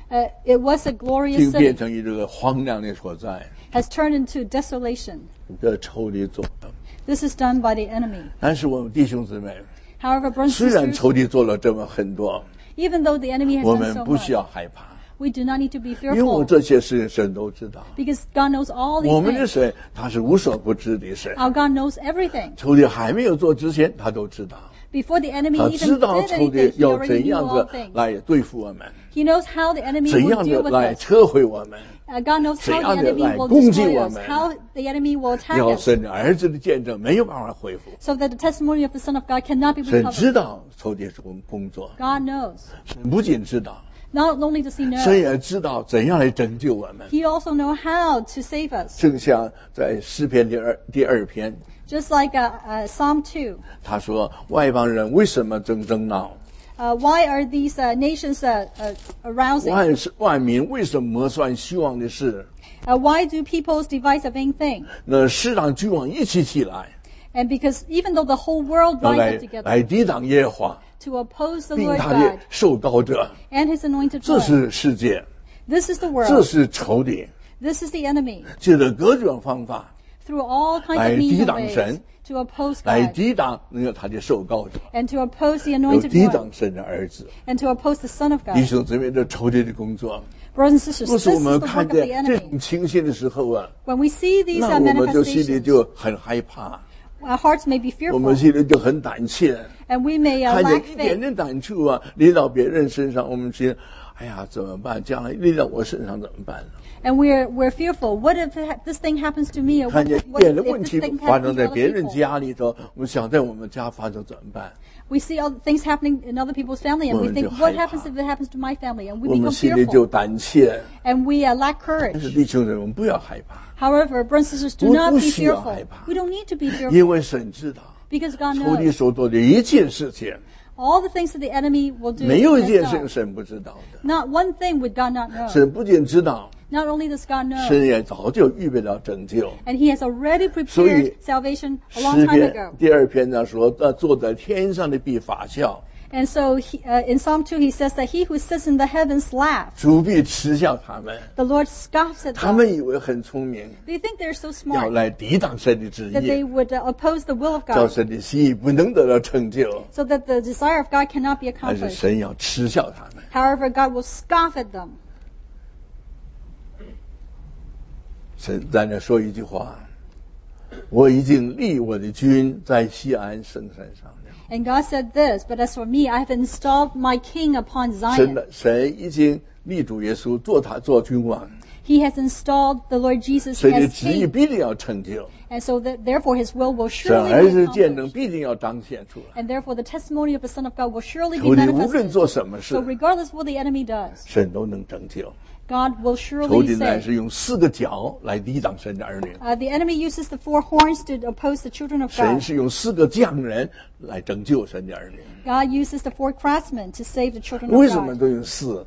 It was a glorious 竟变 city, 成一个荒凉的所在。 has turned into desolation. 这仇敌做的。 This is done by the enemy. 但是我们弟兄姊妹， However, brothers 虽 and 然 sisters, 仇敌做了这么很多， even though the enemy has 我 done 们 so 不需 much, 要害怕， we do not need to be 因为我 fearful 这些事情神都知道。 because God knows all 我 these 们的 things. 神他是无所不知的神， Our God knows everything. 仇敌还没有做之前，他都知道。 Before the enemy 他 even 知道 did 仇敌 anything, he 要 already 怎 knew 样 all 的 things. 来对付我们， He knows how the enemy 怎 will 样 deal 的 with 来 us. 撤回我们， God knows how 怎 the 样的 enemy 来 will 攻击 destroy 我 us, 们。 how the enemy will attack 要 us, 神儿子的见证没有办法恢复。 so that the testimony of the Son of God cannot be 神知 recovered. 道仇敌是工作， God knows. 神不仅知道， Not only does he 神 know, 也知道怎样来拯救我们。 he also knows how to save us. 正像在诗篇第二篇， Just like Psalm 2. 他说：“外邦人为什么争闹？ Why are these nations arousing? 万民为什么谋算虚妄的事？ Why do peoples devise a vain thing? 那世上君王一起来， And because even though the whole world 要 rise 来 up together 来抵挡耶和华， to oppose the 并 Lord 他的 God 受膏者， and his anointed 这 one, 是世界， this is the 这 world, 是仇敌， this is the enemy, 借着各种方法 through all kinds 来 of 抵 means 挡 and ways 神， to oppose 来 God 抵挡那个他的受膏者， and to oppose the 有 anointed 抵 one 挡神的儿子。 and to oppose the Son of 弟 God. 兄姊妹，这仇敌的工作， Brothers and sisters, 若 this 是 is 我们 the 看 work of the 见这 enemy. 种情形的时候啊， When we see these 那我们就心里 manifestations, 就很害怕， our hearts may be 我们 fearful 心里就很胆怯。 and we may 看见 lack 一点 faith. 点难处啊，临到别人身上，我们心，哎呀，怎么办？将来临到我身上怎么办呢？ And we're fearful. What if this thing happens to me? Or 看 what, 见一 what 点的 if 问 this 题 thing 发 happens 生 to 在 other 别人 people? 家里头，我们想在我们家发生怎么办？ We see all things happening in other people's family, and we 我们就 think, what 害怕。 happens if it happens to my family? And we 我们 become 心里就 fearful, 胆怯。 and we lack 但是 courage. 弟兄们，我们不要害怕， However, brothers and sisters, do 不 not be 需要 fearful. 害怕。 We don't need to be 因 fearful 为神知道， because God 仇敌 knows 所做的一切事情， all the things that the enemy will do. 没有一 has 件事情 done. 神不知道的。 Not one thing would God not know. 神不仅知道， Not only does God know, 神也早就预备了拯救。 and He has already 所以 prepared salvation a long 诗 time 篇 ago. 第二篇呢说，坐在天上的必法笑。 And so in Psalm 2 he says that he who sits in the heavens laughs. 主必嗤笑他们， The Lord scoffs at 他 them. 们以为很聪明， They think they're so 要 smart 来抵挡神的旨 that 意， they would oppose the will of 叫 God 神的心意不能得到成就， so that the desire of God cannot be 但是 accomplished. 神要嗤笑他们。 However, God will scoff at them. 神在那说一句话：我已经立我的君在西安圣山上了。 And God said this, but as for me, I have installed my king upon 神 Zion. 已经立主耶稣做君王， He has installed the Lord Jesus 神的 as 旨意 king. 必定要成就， And so therefore his will will 神 surely 儿 be 子的见证 accomplished. 必定要彰显出来。 And therefore the testimony of the Son of God will surely be 仇敌无论 manifested. 做什么事 So，regardless of what the enemy does, 神都能拯救。 God will 仇敌 surely 乃 save. 是用4个角来抵挡神的儿女， The enemy uses the 4 horns to oppose the children of 神 God. 是用4个匠人来拯救神的儿女。 God uses the 4 craftsmen to save the children 为 of 什么 God. 都用4？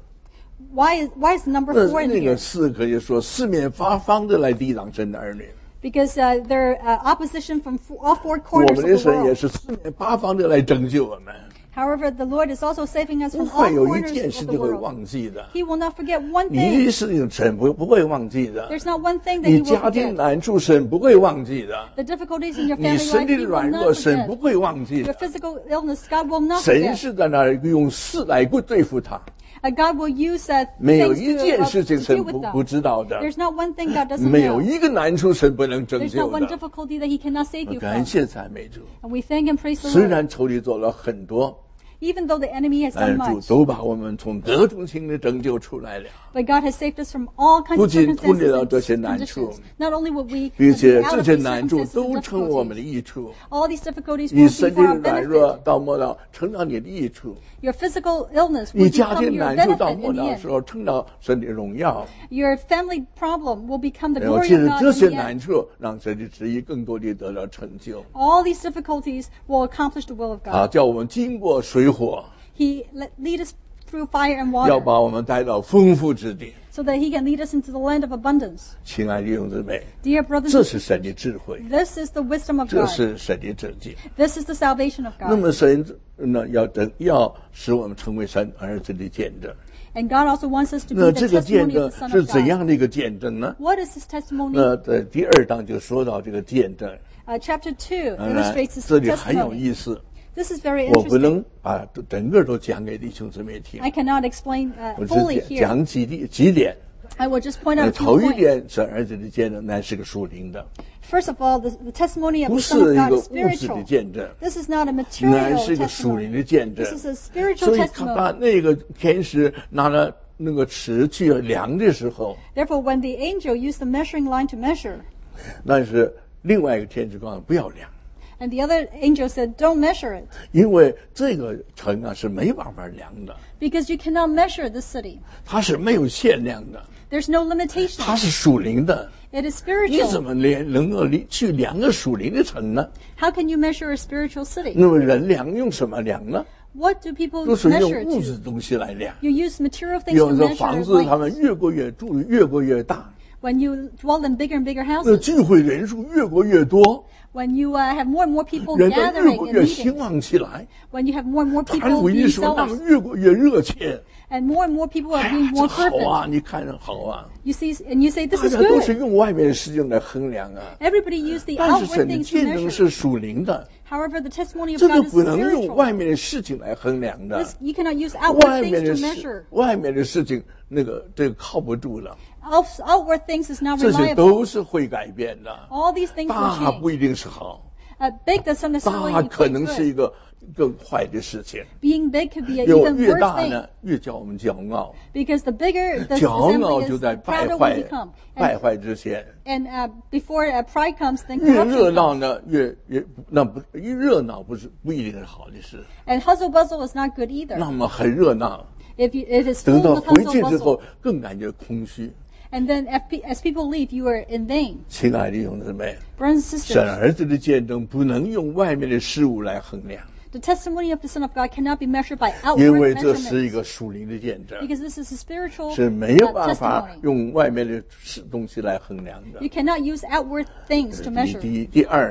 Why is the number 4 in 那个 here? 4可以说四面八方的来抵挡神的儿女。 Because there are opposition from all 4 我 corners 们 of 的 the 神也 world. 是四面八方的来拯救我们， However, the Lord is also saving us 不 from all 会有一件 corners 事 of the 就会 world. 忘记的。 He will not forget one 你的 thing. 事情神不会忘记的， There's not one thing that 你 he will 家庭 forget. 难处神不会忘记的， The difficulties in your 你 family 身 life, 体 he 的 will 软 not 弱神不 forget. 会忘记 Your 的。 physical illness, God will not 神 forget. 是在那儿用4来对付他， God will use 没有 things 一件事 to 情 deal 神 with 不 them. 知道的， There's not one thing God doesn't 没有 know. 一个难处神不能拯 There's 救 not one 的。 difficulty that he cannot save 我 you 感 from. 谢赞美主， And we thank and praise the 虽 Lord. 然仇敌做了很多， Even though the enemy has 但 done 主 much, 都把我们从各种情的拯救出来了， but God has saved us from all kinds 不 of 仅脱离 circumstances 了 and 这些难处， conditions. Not only would we 并 be 且 out 这 of 些 these 难处 circumstances 都 and 成我们的 difficulties, 益处。 all these difficulties 你 will be 身体 for 的 our 软弱 benefit. 到末了成了你的益处， Your physical illness 你 will 家 become 庭 your 难处到 benefit 末 in the 了的时 end. 候成了神的荣耀。 Your family problem will become the 我 glory 记 of 得 God 这 in 些 the 难 end. 处让神的旨意更多地得到成就。 All these difficulties will accomplish the will of 他 God. 叫我们经过水火， He lead us through fire and 要 water 把我们带到丰富之地。 so that he can lead us into the land of abundance. 亲爱的弟兄姊妹， Dear brothers 这 and 是神的 sisters, 智慧， this is the wisdom of 这 God. 是神的拯救。 This is the salvation of 那 God. 么神呢，要使我们成为神儿子的见证。 And God also wants us to 那 be 这 the 个见 testimony 证 of the Son 是 of 怎 God. 样的一个见证呢？ What is this testimony? 那在第2章就说到这个见证。 Chapter 2 当然 illustrates this 这里很有 testimony. 意思， This is very 我不 interesting. 能把整个都讲给弟兄姊妹听， I cannot explain 我 fully 只 here. 讲几点。 I will just point out a 头 few 一 points. 点，神儿子的见证乃是个属灵的， First of all, the testimony of 不 the 是 Son of 一 God 个 物 is 质的 spiritual. 见证， This is not a 乃 material 是一个属灵 testimony. 的见证。 This is a spiritual 所以他把 testimony. 那个天使拿了那个尺去量的时候， Therefore, when the angel used the measuring line to measure, 那是另外一个天使告诉不要量， and the other angel said, don't measure it, 因为这个城啊是没办法量的， because you cannot measure this city. 它是没有限量的， There's no limitation. 它是属灵的。 It is 你怎 spiritual. 么能够去量个属灵的城呢？ How can you measure a spiritual city? 那么人量用什么量呢？ What do people 都是用 measure 物质 to? 东西来量。 You use material 比 things to 方说房 measure 子，他 life. 们越过越住，越过越大， When you dwell in bigger and bigger 那 houses, 聚会人数越过越多， when you have more and more people 人都越 gathering 过 and 越兴 meeting, 旺起来。 when you have more and more 传 people 福音 being 时候，他们 zealous, 越过越热切。 and more people are 哎 being 呀，这 more 好 fervent. 啊！你看着好啊！ You see, and you say, this 大 is 家都是 good. 用外面的事情来衡量啊。 Everybody use the 但是 outward 神的 things to 见证 measure. 是属灵的， However, the testimony of 这个 God is 不能用 spiritual. 外面的事情来衡量的。 You cannot use outward 外面 things 的 to 事 measure.， 外面的事情，这个靠不住了。 Outward things is not 这些 reliable. 都是会改变的。 All these things will 大 change. 不一定是好， Big doesn't necessarily 大 equate 可能是一 good. 个更坏的事情。 Being big could be an 有 even 越 worse 大 thing. 呢，越叫我们骄傲， Because the bigger the 骄傲 assembly 就 is, 在 the 败 prouder 坏 we become. 败坏之前。 And before pride comes, then 越热 corruption 闹 comes. 呢，越越热闹不一定是好的事。 And hustle bustle is not good either. 那么很热闹， If it is 等 full 到 with 回 hustle 去之后 bustle, 更感觉空虚。 and then as people leave, you are in vain. 亲爱的弟兄姊妹， Brothers and 神 sisters, 儿子的见证不能用外面的事物来衡量， the testimony of the Son of God cannot be measured by 因 outward 为这是一 measurements. 个属灵的见证， Because this is a spiritual 是没有办 testimony. 法用外面的东西来衡量的 You。cannot use outward things to 第 measure. 第二，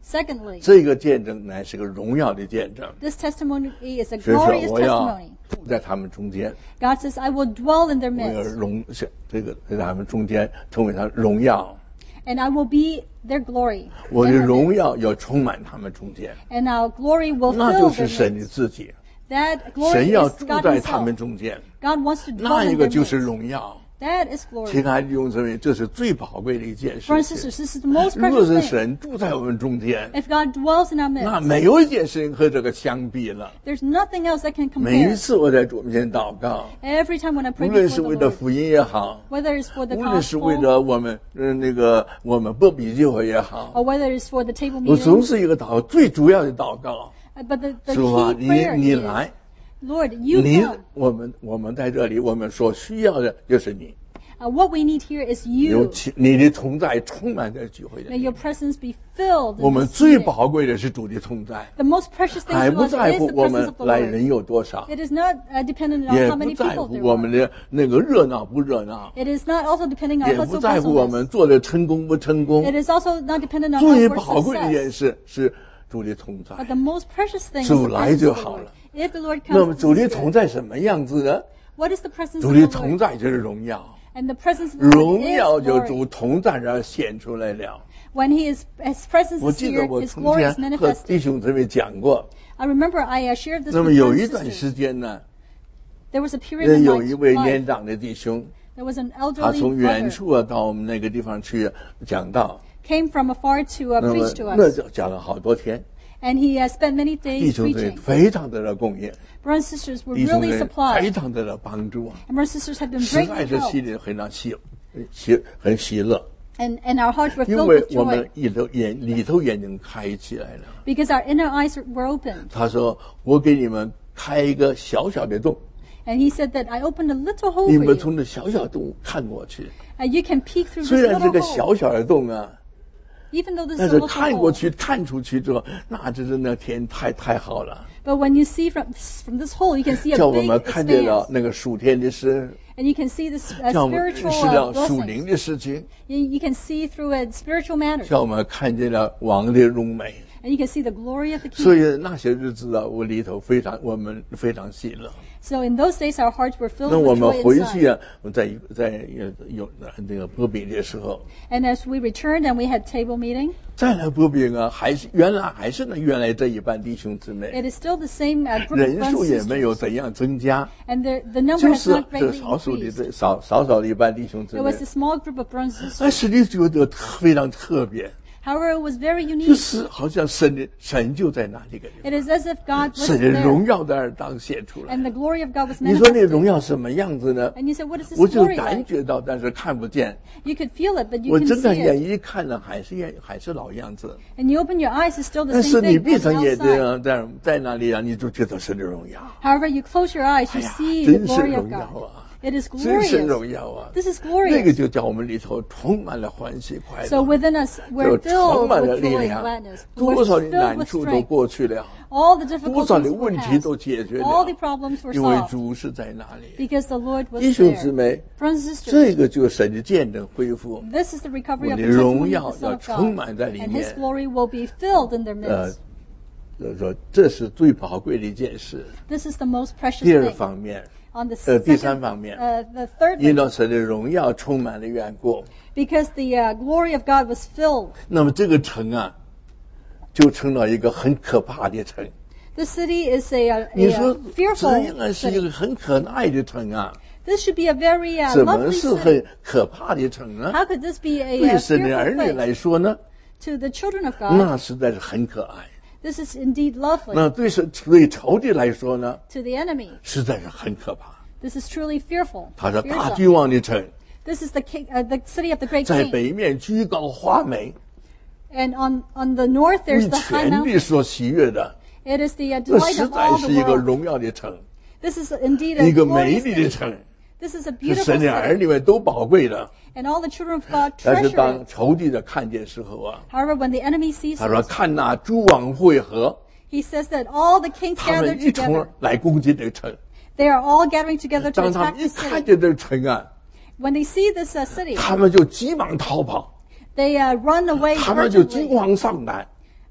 Secondly, 这个见证乃是个荣耀的见证。 this testimony is a 所以说 glorious 我要 testimony. 住在他们中间， God says, I will dwell in their 我要 midst, 这个在他们中间成为他荣耀， and I will be their glory. 我的 in their 荣 midst. 耀要充满他们中间， And our glory will 那就 fill 是 their 神的 midst. 自己。 That 神 glory 要 is 住 God 在他们 himself. 中间， God wants to 那 dwell 一 in 个 their 就是 midst. 荣耀。 That is glory. 亲爱的弟兄姊妹，这是最宝贵的一件事 Brothers and 情。 sisters, this is the most 若 precious 是 thing. 神住在我们中间， If God dwells in our 那 midst, 没有一件事情和这个相比了。 there's nothing else that can 每一 compare. 次我在主面前祷告， Every time when I 无 pray 论是 before 为 the 了 Lord, 福音也好， whether it's for the 无论是为 gospel 了我们我们波比聚会也好， or whether it's for the table 我总 meeting, 是一个最主要的祷告。 but the 主啊， key prayer 你 is, 来， Lord, you 你 come. 我们在这里，我们所需要的就是你。 What we need here is 有 you. 你的同在充满在聚会 May 里 your。presence be filled 我 in 们 this 最 meeting. 宝贵的是主的同在， The most precious thing 还 to 不 us 在 is 乎 the 我 presence 们 of the 来人 Lord. 有多少， It is not dependent on 也 how 不 many 在 people 乎 there 我们 are. 的那个热闹不热闹， It is not also depending on 也 hustle 不在乎我 bustleness. 们做的成功不成功。 It is also not dependent on 最 outward 宝贵的一 success. 件事是主的同在 But。the most precious thing is 主 the 来 presence 就 of the 好 Lord. 了。 If the Lord 那么 comes, 主 this 的 is 同 good. 在什么样子呢？ What is the presence 主 of 的 the 同 Lord? 在就是荣耀， And the presence of the 荣 Lord 耀 is 就 glory. 主同在而显出来了。 When His presence 我 is 记得 here, 我 His 从 glory 前 is 和 manifested. 弟兄姊妹讲过， I remember I shared this 那 with 么有 brothers 一 and 段 sisters. 时间呢， There was a period in 有一位 my 年 life. 长的弟兄， There was an 他 elderly 从远 brother 处到我们那个地方去讲道， came from afar to 那么 preach to 那 us. 就讲了好多天， And he spent many 弟 days 兄姊妹 preaching. 非常的供应， Brothers and sisters were 弟兄姊 really 妹非 supplied. 常的帮助， And brothers and sisters had been 实在 greatly 是心 helped. 里非常很喜乐， And our hearts were 因 filled 为 with 我们 joy 里头眼睛开起来了。 because our inner eyes were opened. 他说：“我给你们开一个小小的洞， And he said that I opened a little hole 你 for 们 you. 从这小小洞看过去。 You can peek through 虽 this 然这 little 个 hole. 小小的洞啊， Even though this is 但 a 是 little 看过 hole. 去、看出去之后，那真是那天太好了， But when you see from this hole, you can see 叫 a 我 big 们看见了 expanse. 那个属天的事， And you can see this 叫我们认 spiritual 识了属 blessings. 灵的事情， You can see through it spiritual matters. 叫我们看见了王的荣美。 And you can see the glory of the 所 King. 以那些日子啊，我们非常喜乐。 So in those days, our hearts were filled 那我 with 们 joy 回去 inside. 啊，我在有那个波比的时候， And as we returned and we had table meeting, 再来波比啊，原来这一班弟兄姊妹， it is still the same group of 人数 brothers 也 and 没有 sisters. 怎样增加， And the number 就 has 是 not 这 greatly 少数的 increased. 少的一班弟兄姊 It 妹 was，a small group of brothers and 但 sisters. 是你觉得非常特别， However, it was very 就 unique. 是好像神就在那里个地 It 方， is as if God was 神的荣 there. 耀在那儿当显出来。 And the glory of God was 你说那荣 manifested. 耀什么样子呢？ And you said, what is this 我就 glory 感 like? 觉到，但是看不见。 You could feel it, but you 我 can 睁开 see 眼 it. 一看呢，还是老样子。 And you open your eyes, it's still the 但 same 是你 thing 闭 on the 上眼睛 outside. 啊，在那里啊，你就觉得神的荣耀。 However, you close your eyes, 哎 you 呀， see the 真是 glory of 荣耀 God. 啊！ It is 真是荣 glorious. 耀啊！ This is 那 glorious. 个就叫我们里头充满了欢喜快 So 乐， within us, 就 we're 充 filled 满了 with 力 joy and 量 gladness.，We're 多少的 filled 难 with 处都 strength. 过去了， All the 多少 difficulties 的 were 问题 past. 都解决 All the 了， problems were 因为 solved 主是在那里。 because the Lord was 弟兄姊 there. 妹， Brothers and sisters, 这个就是神的见证恢复。 this is the recovery 我 of 的 the 荣 testimony 耀 of the Son 要 of 充 God. 满在里 And 面 His glory will be filled in their midst. 就是说这是最宝贵的一件事。 This is the most precious 第二 thing. 方面， On the 第 second, 三方面， the third 因 thing, 着神的荣耀充满了缘故， because the glory of God was filled. 那么这个城啊，就成了一个很可怕的城。 The city is a 你说这 fearful 应该是一 city. 个很可爱的城啊， This should be a very 怎么 lovely 是 city. 很可怕的城呢？ How could this be a 对神的 fearful 儿女 place? 来说呢， To the children of God, 那实在是很可爱。 this is indeed lovely. 那对仇敌来说呢， To the enemy, 实在是很可怕。 this is truly fearful. 他说大 Fearsome. 君王的城， This is the city of the great 在 king. 北面居高华美， And on the north, 为 there's the high 全 mountain. 地所喜悦的， It is the 这 delight 实 of 在 all 是 the 一个 world. 荣耀的城， This is indeed a 一个美 glorious 丽的 city. 城， This is a 是 beautiful 神的儿 city. 女们都宝贵的。 And all the children of God 但是 treasure 当 it. 仇敌的看见时候啊， However, when the enemy sees 他说 it, 看那诸王会合， he says that all the kings 他 gather 们一同 together. 来攻击这个城。 They are all gathering together to 当他 attack 们一 the 看 city. 见这个城啊， When they see this city, 他们就急忙逃跑， they run away 他们就惊 urgently. 慌上胆，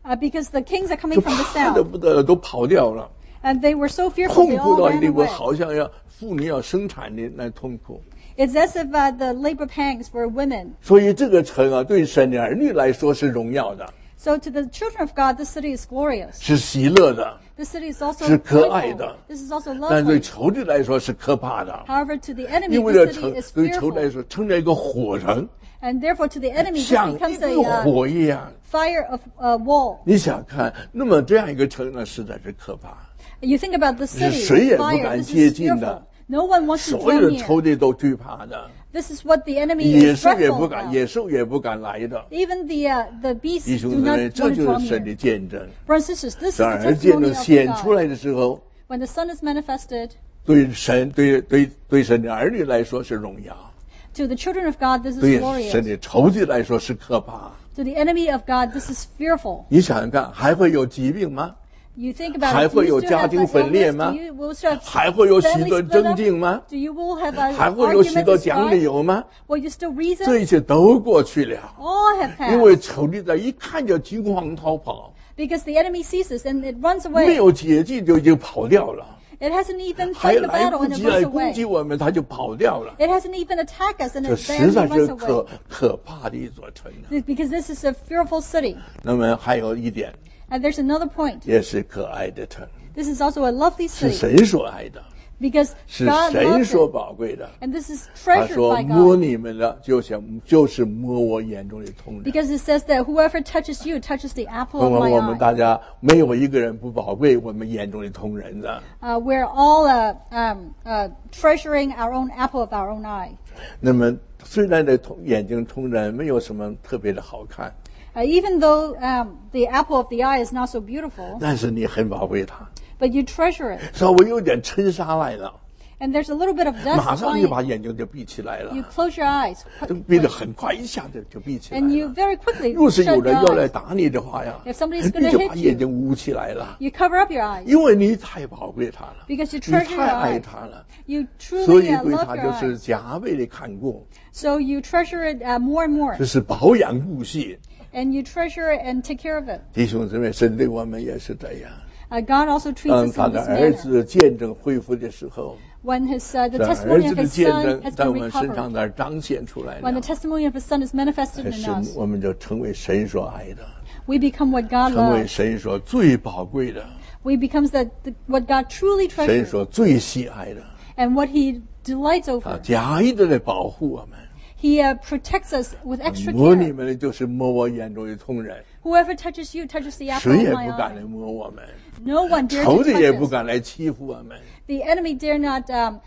because the kings are coming 就 from the 怕得 south. 不得了，都跑掉了， And they were so fearful, 痛 they 苦 all 到 ran 地步， away. 好像要妇女要生产的那痛苦。 It's as if the labor pangs for women. 所以这个城啊，对神的儿女来说是荣耀的， So to the children of God, this city is glorious. 是喜乐的， This city is also 是可爱 joyful. 的， This is also 但对 lovely. 仇敌来说是可怕的。 However, to the enemy, 因为这 this 城 city is 对仇敌来 fearful. 说成了一个火城， And therefore, to the enemy, this 像一 becomes 个 a 火一样。 fire of wall. 你想看，那么这样一个城呢，实在是可怕， You think about the city, 是谁也不 fire, 敢 this 接 is 近的。 fearful. No one wants to 所有 draw 的仇 near. 敌都惧怕的， This is what the enemy 野 is 兽也 dreadful 不敢， about. 野兽也不敢来的。 Even the beasts 弟 do 兄姊 not 妹， want 这 to 就 draw 是神 near. 的见证。 Brothers and sisters, this is 然 the 而见证 testimony of 显出 God. 来的时候， When the Son is manifested, 对神对神的儿女来说是荣耀， to the children of God, this is 对 glorious. 神的仇敌来说是可怕。 To the enemy of God, this is fearful. 你想想看，还会有疾病吗？ You think about 还 it. Do 会 you 有 still 家 have 庭 that 分裂 illness? 吗？ Do you will still have 还会有许 family 多 split 争 up? 竞吗？ Do you will have 还会有许 arguments 多 and 讲理 strife? 由吗？ Will you still 这 reason? 一切都过去了， All have 因为 passed. 仇敌在一看就惊慌逃跑， Because the enemy sees this and it runs 没 away. 有捷径就已经跑掉了， It hasn't even 还 fight the 来 battle 不 and it 及来 runs 攻击 away. 我们，他就跑掉了。 It hasn't even attacked us and 这 it 实 then 在 runs 是 away. 可怕的一座城啊。 Because this is a fearful city. 那么还有一点， And there's another point. 也是可爱的城， This is also a lovely 是 city. 神所爱的， Because 是 God 神 loves 所 it. 宝贵的。 And this is 他 treasured 说 by 摸 God. 你们的，就是摸我眼中的瞳人。 Because it says that whoever touches you touches the apple 那 of 么 my 我们 eye. 大家没有一个人不宝贵我们眼中的瞳人的。 We're all treasuring our own apple of our own eye. 那么虽然这眼睛瞳人没有什么特别的好看， Even though the apple of the eye is not so beautiful, 但是你很宝贵它， but you treasure it. 稍微有点尘沙来了， And there's a little bit of 马 dust 上就 flying. 把眼睛就闭起来 You 了， close your eyes. 就闭得很快，一下子就闭起来 And you 了。 very quickly 若是 shut 有 your 人要来 eyes. 打你的话呀， If somebody's 你 gonna 就 hit 把 you, 眼睛捂起来了， You cover up your eyes 因为你太宝贵它了， because you 你 treasure your 太爱 eyes. 它了， You 所 truly 以对 love 它 your 就是 eyes. 加倍的看顾， So you treasure it more and more. 这是保养顾惜。 And you treasure it and take care of it. 弟兄姊妹，神对我们也是这样。 God also treats 当 us 他 in 的 this 儿 manner. 子见证恢复的时候， When the 这儿 testimony 子 of 的 his 见 son 证 has 在 been 我们身 recovered. 上那儿彰显出来 When the 了， testimony of his son is manifested 这 in 是 us, 我们就成为神所爱的， we become what God 成为 loves. 神所最宝贵的， We becomes what God truly 神 treasures 所最喜爱的。 and what he delights 他 over. 假意的来保护我们。 He protects us with extra 摸你 care. 们的就是摸我眼中的瞳人， Whoever touches you touches the apple 谁 of 也 my 不敢来 eye. 摸我们， No one dares 仇 to 敌也 touch 不 us. 敢来欺负我们。 The enemy dare not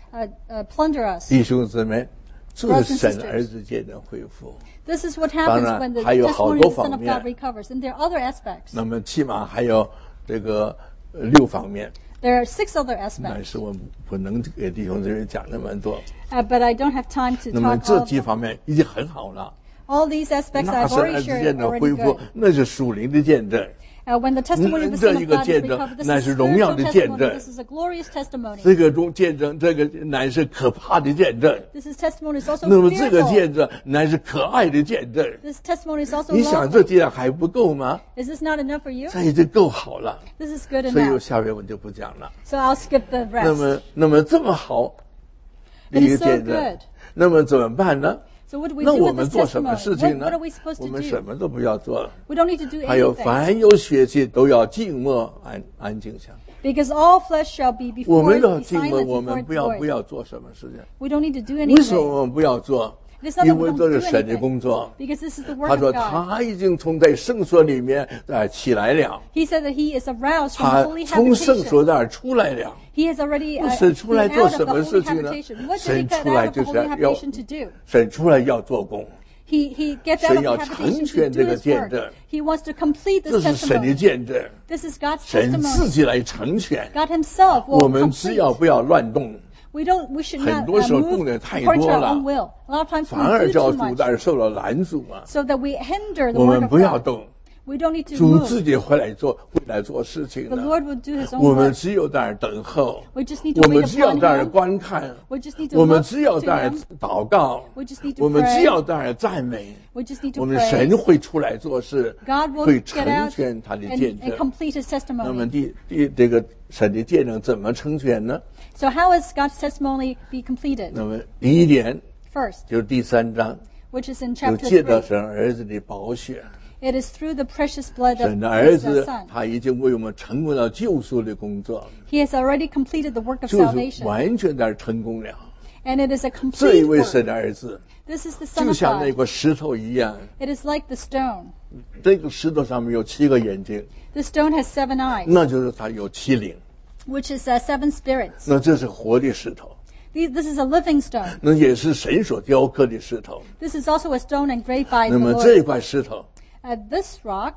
plunder us. 弟兄姊妹，这 Brothers 是 and 神 sisters. 儿子间的恢复。 This is what 当 happens 然， when the 还有好 testimony 多 of the Son 方 of 面。 God recovers. And there are other aspects. 那么起码还有这个6方面， There are 6 other 但 aspects. 是我不能给弟兄姊妹讲那么多。 But I don't have time to 那么 talk 这 all, 几方面已经很好了。 all these aspects 那 I've 是儿 already 子间 shared 的 already 恢复 good.， 那是属灵的见证。 When the testimony of the 这 Son 一 of 个 God is 见证， recovered, this 那 is 是荣耀 spiritual 的见 testimony. 证。 This is a glorious testimony. 这个中见证，这个乃是可怕的见证。 This is testimony is also 那么这个 fearful. 见证乃是可爱的见证。 This testimony is also 你想这 lovely. 这样还不够吗？ Is this not enough for you? 这已经够好了。 This is good 所以我 enough. 下面我就不讲了。 So I'll skip the 那 rest. 么这么好的 It 一个 is so 见证 good.， 那么怎么办呢？ So what do we 那 do 我 with 们 this 做什么 testimony? 事情呢 What are we supposed？ 我 to 们什 do? 么都不要做了。 We don't need to do 还有 anything. 凡有血气都要静默安静下。 Because all flesh shall be 我 before 们 it, 要 be 静默， silent 我 before 们 its 不 voice. 要做什么事情？ We don't need to do 为什么 anything. 我们不要做？ It's not 因 that we 为 don't 这 do 是神的 anything. 工作。 Because this is the 他 work 说 of God. 他已经从在圣所里面起来了， He said that he is aroused 他 from holy 从圣所 habitation. 那儿出来了。 He has already 神出来 been 做 out 什 of the 么 holy 事情呢？ habitation. What did he 神 get 出来 out of 就 the 是 holy 要 habitation to do? 神出来要做工， He gets out of 神要 the 成 habitation to 全 do 这个 his 见 work. 证。 He wants to complete 这 this 是神的 testimony. 见证。 This is God's 神自 testimony. 己来成全， God himself 我 will 们只要 complete. 不要乱动， We should 很 not 多时候 move 动得太 according to 多 our 了， own will. A lot of times 反而 we do 叫 too 主 much, 但受了拦阻啊！ so that we hinder the 我 work 们 of 不要 God. 动， We don't need to 主 move. 自己会来做事情 The 的。 Lord will do His own 我们 work. 只有在那儿等候， We just need to 我们 wait 只要 upon 在那儿 Him. 观看， We just need to 我们 look 只要 to 在那儿 Him. 祷告， We just need to 我们只 pray. 要在那儿赞美， We just need 我 to 们 pray. 神会出来做事， God will 会 get 成 out 全他的 and, 见 and 证。 complete His 那么 testimony. 这个神的见证怎么成全呢？ So how is God's testimony be completed? 那么第一点 First, 就是第3章， which is in 就 chapter 借着 3. 神儿子的宝血， It is through the precious blood of 神的儿 His 子 Son. 他已经为我们成功了救赎的工作， He has already completed the work of 就是 salvation. 完全在成功了。 And it is a 这一 complete 位神 work. 的儿子， This is the Son 就 of 像那 God. 个石头一样， It is like the stone. 这个石头上面有7个眼睛， The stone has 7 eyes, 那就是它有7灵， which is 7 spirits. 那这是活的石头， This is a living stone. 那也是神所雕刻的石头。 This is also a stone engraved by 那 the 么这 Lord. 块石头， This rock,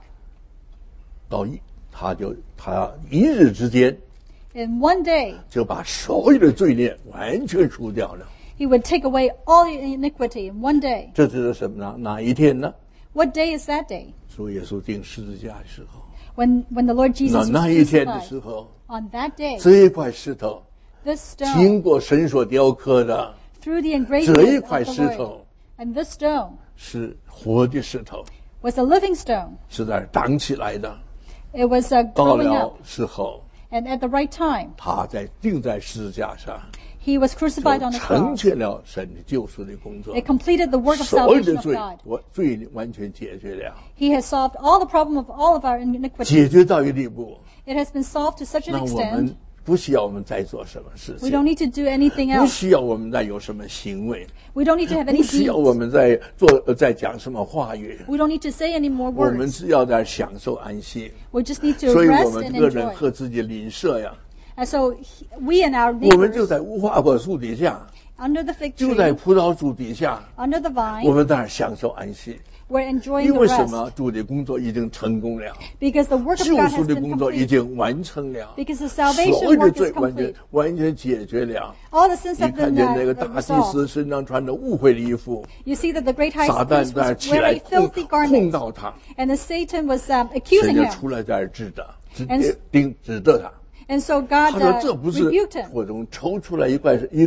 他一日之间 in one day, 就把所有的罪孽完全除掉了。 He would take away all your iniquity in one day. 这就是什么呢？哪一天呢？ What day is that day? 主耶稣钉十字架的时候， When the Lord Jesus was 那一天的 crucified. 时候， On that day, 这一块石头 this 经 stone, 过神所雕刻的， through the 这 engraving 一 of 块 the 石 Lord, 头 and this stone 是活的石头， was a living stone. 是在长起来的。 It was 到 growing 了 up. 时候， And at the right time, 他钉在十字架上， He was crucified 就 on the 成 cross. 全了神的救赎的工作。 It completed the work of 所有 salvation 的 of 罪 God. 罪完全解决了， He has solved all the problem of all of our iniquity. 解决到一个地步， It has been solved to such 那 an 我 extent, 们不需要我们再做什么事 we 情， don't need to do anything 不 else. 需要我们再有什么行为， We don't need to have 不 any 需要我 deeds. 们再讲什么话语， We don't need to say any more 我们 words. 只要在享受安息。 We just need to 所以我 rest 们 and 这个人 enjoy. 和自己邻舍呀， And so we and our 我们就 neighbors 在无花果树底下， under the fig 就在 tree, 葡萄树底下， under the 我 vine, 们在那儿享受安息。 we're enjoying 因 the 为什 rest. 么？主的工作已经成功了， Because the work of 救 God 赎 has 的 been 工作已 complete. 经完成了， Because the 所 salvation 有的 work 罪 is 完全 complete. 完全解决了。 All the sins 你 have 看 been 见那个大祭 resolved. 司身上穿着污秽的衣服， You see that the great high 撒旦 priest 在那儿 was 起来 wearing filthy 控 garments, 告他， and the Satan was 神 accusing 就 him. 出来在那儿指责，指 And- 指责他。 And so God 他说：“这不是 rebuked him. 火中抽出来一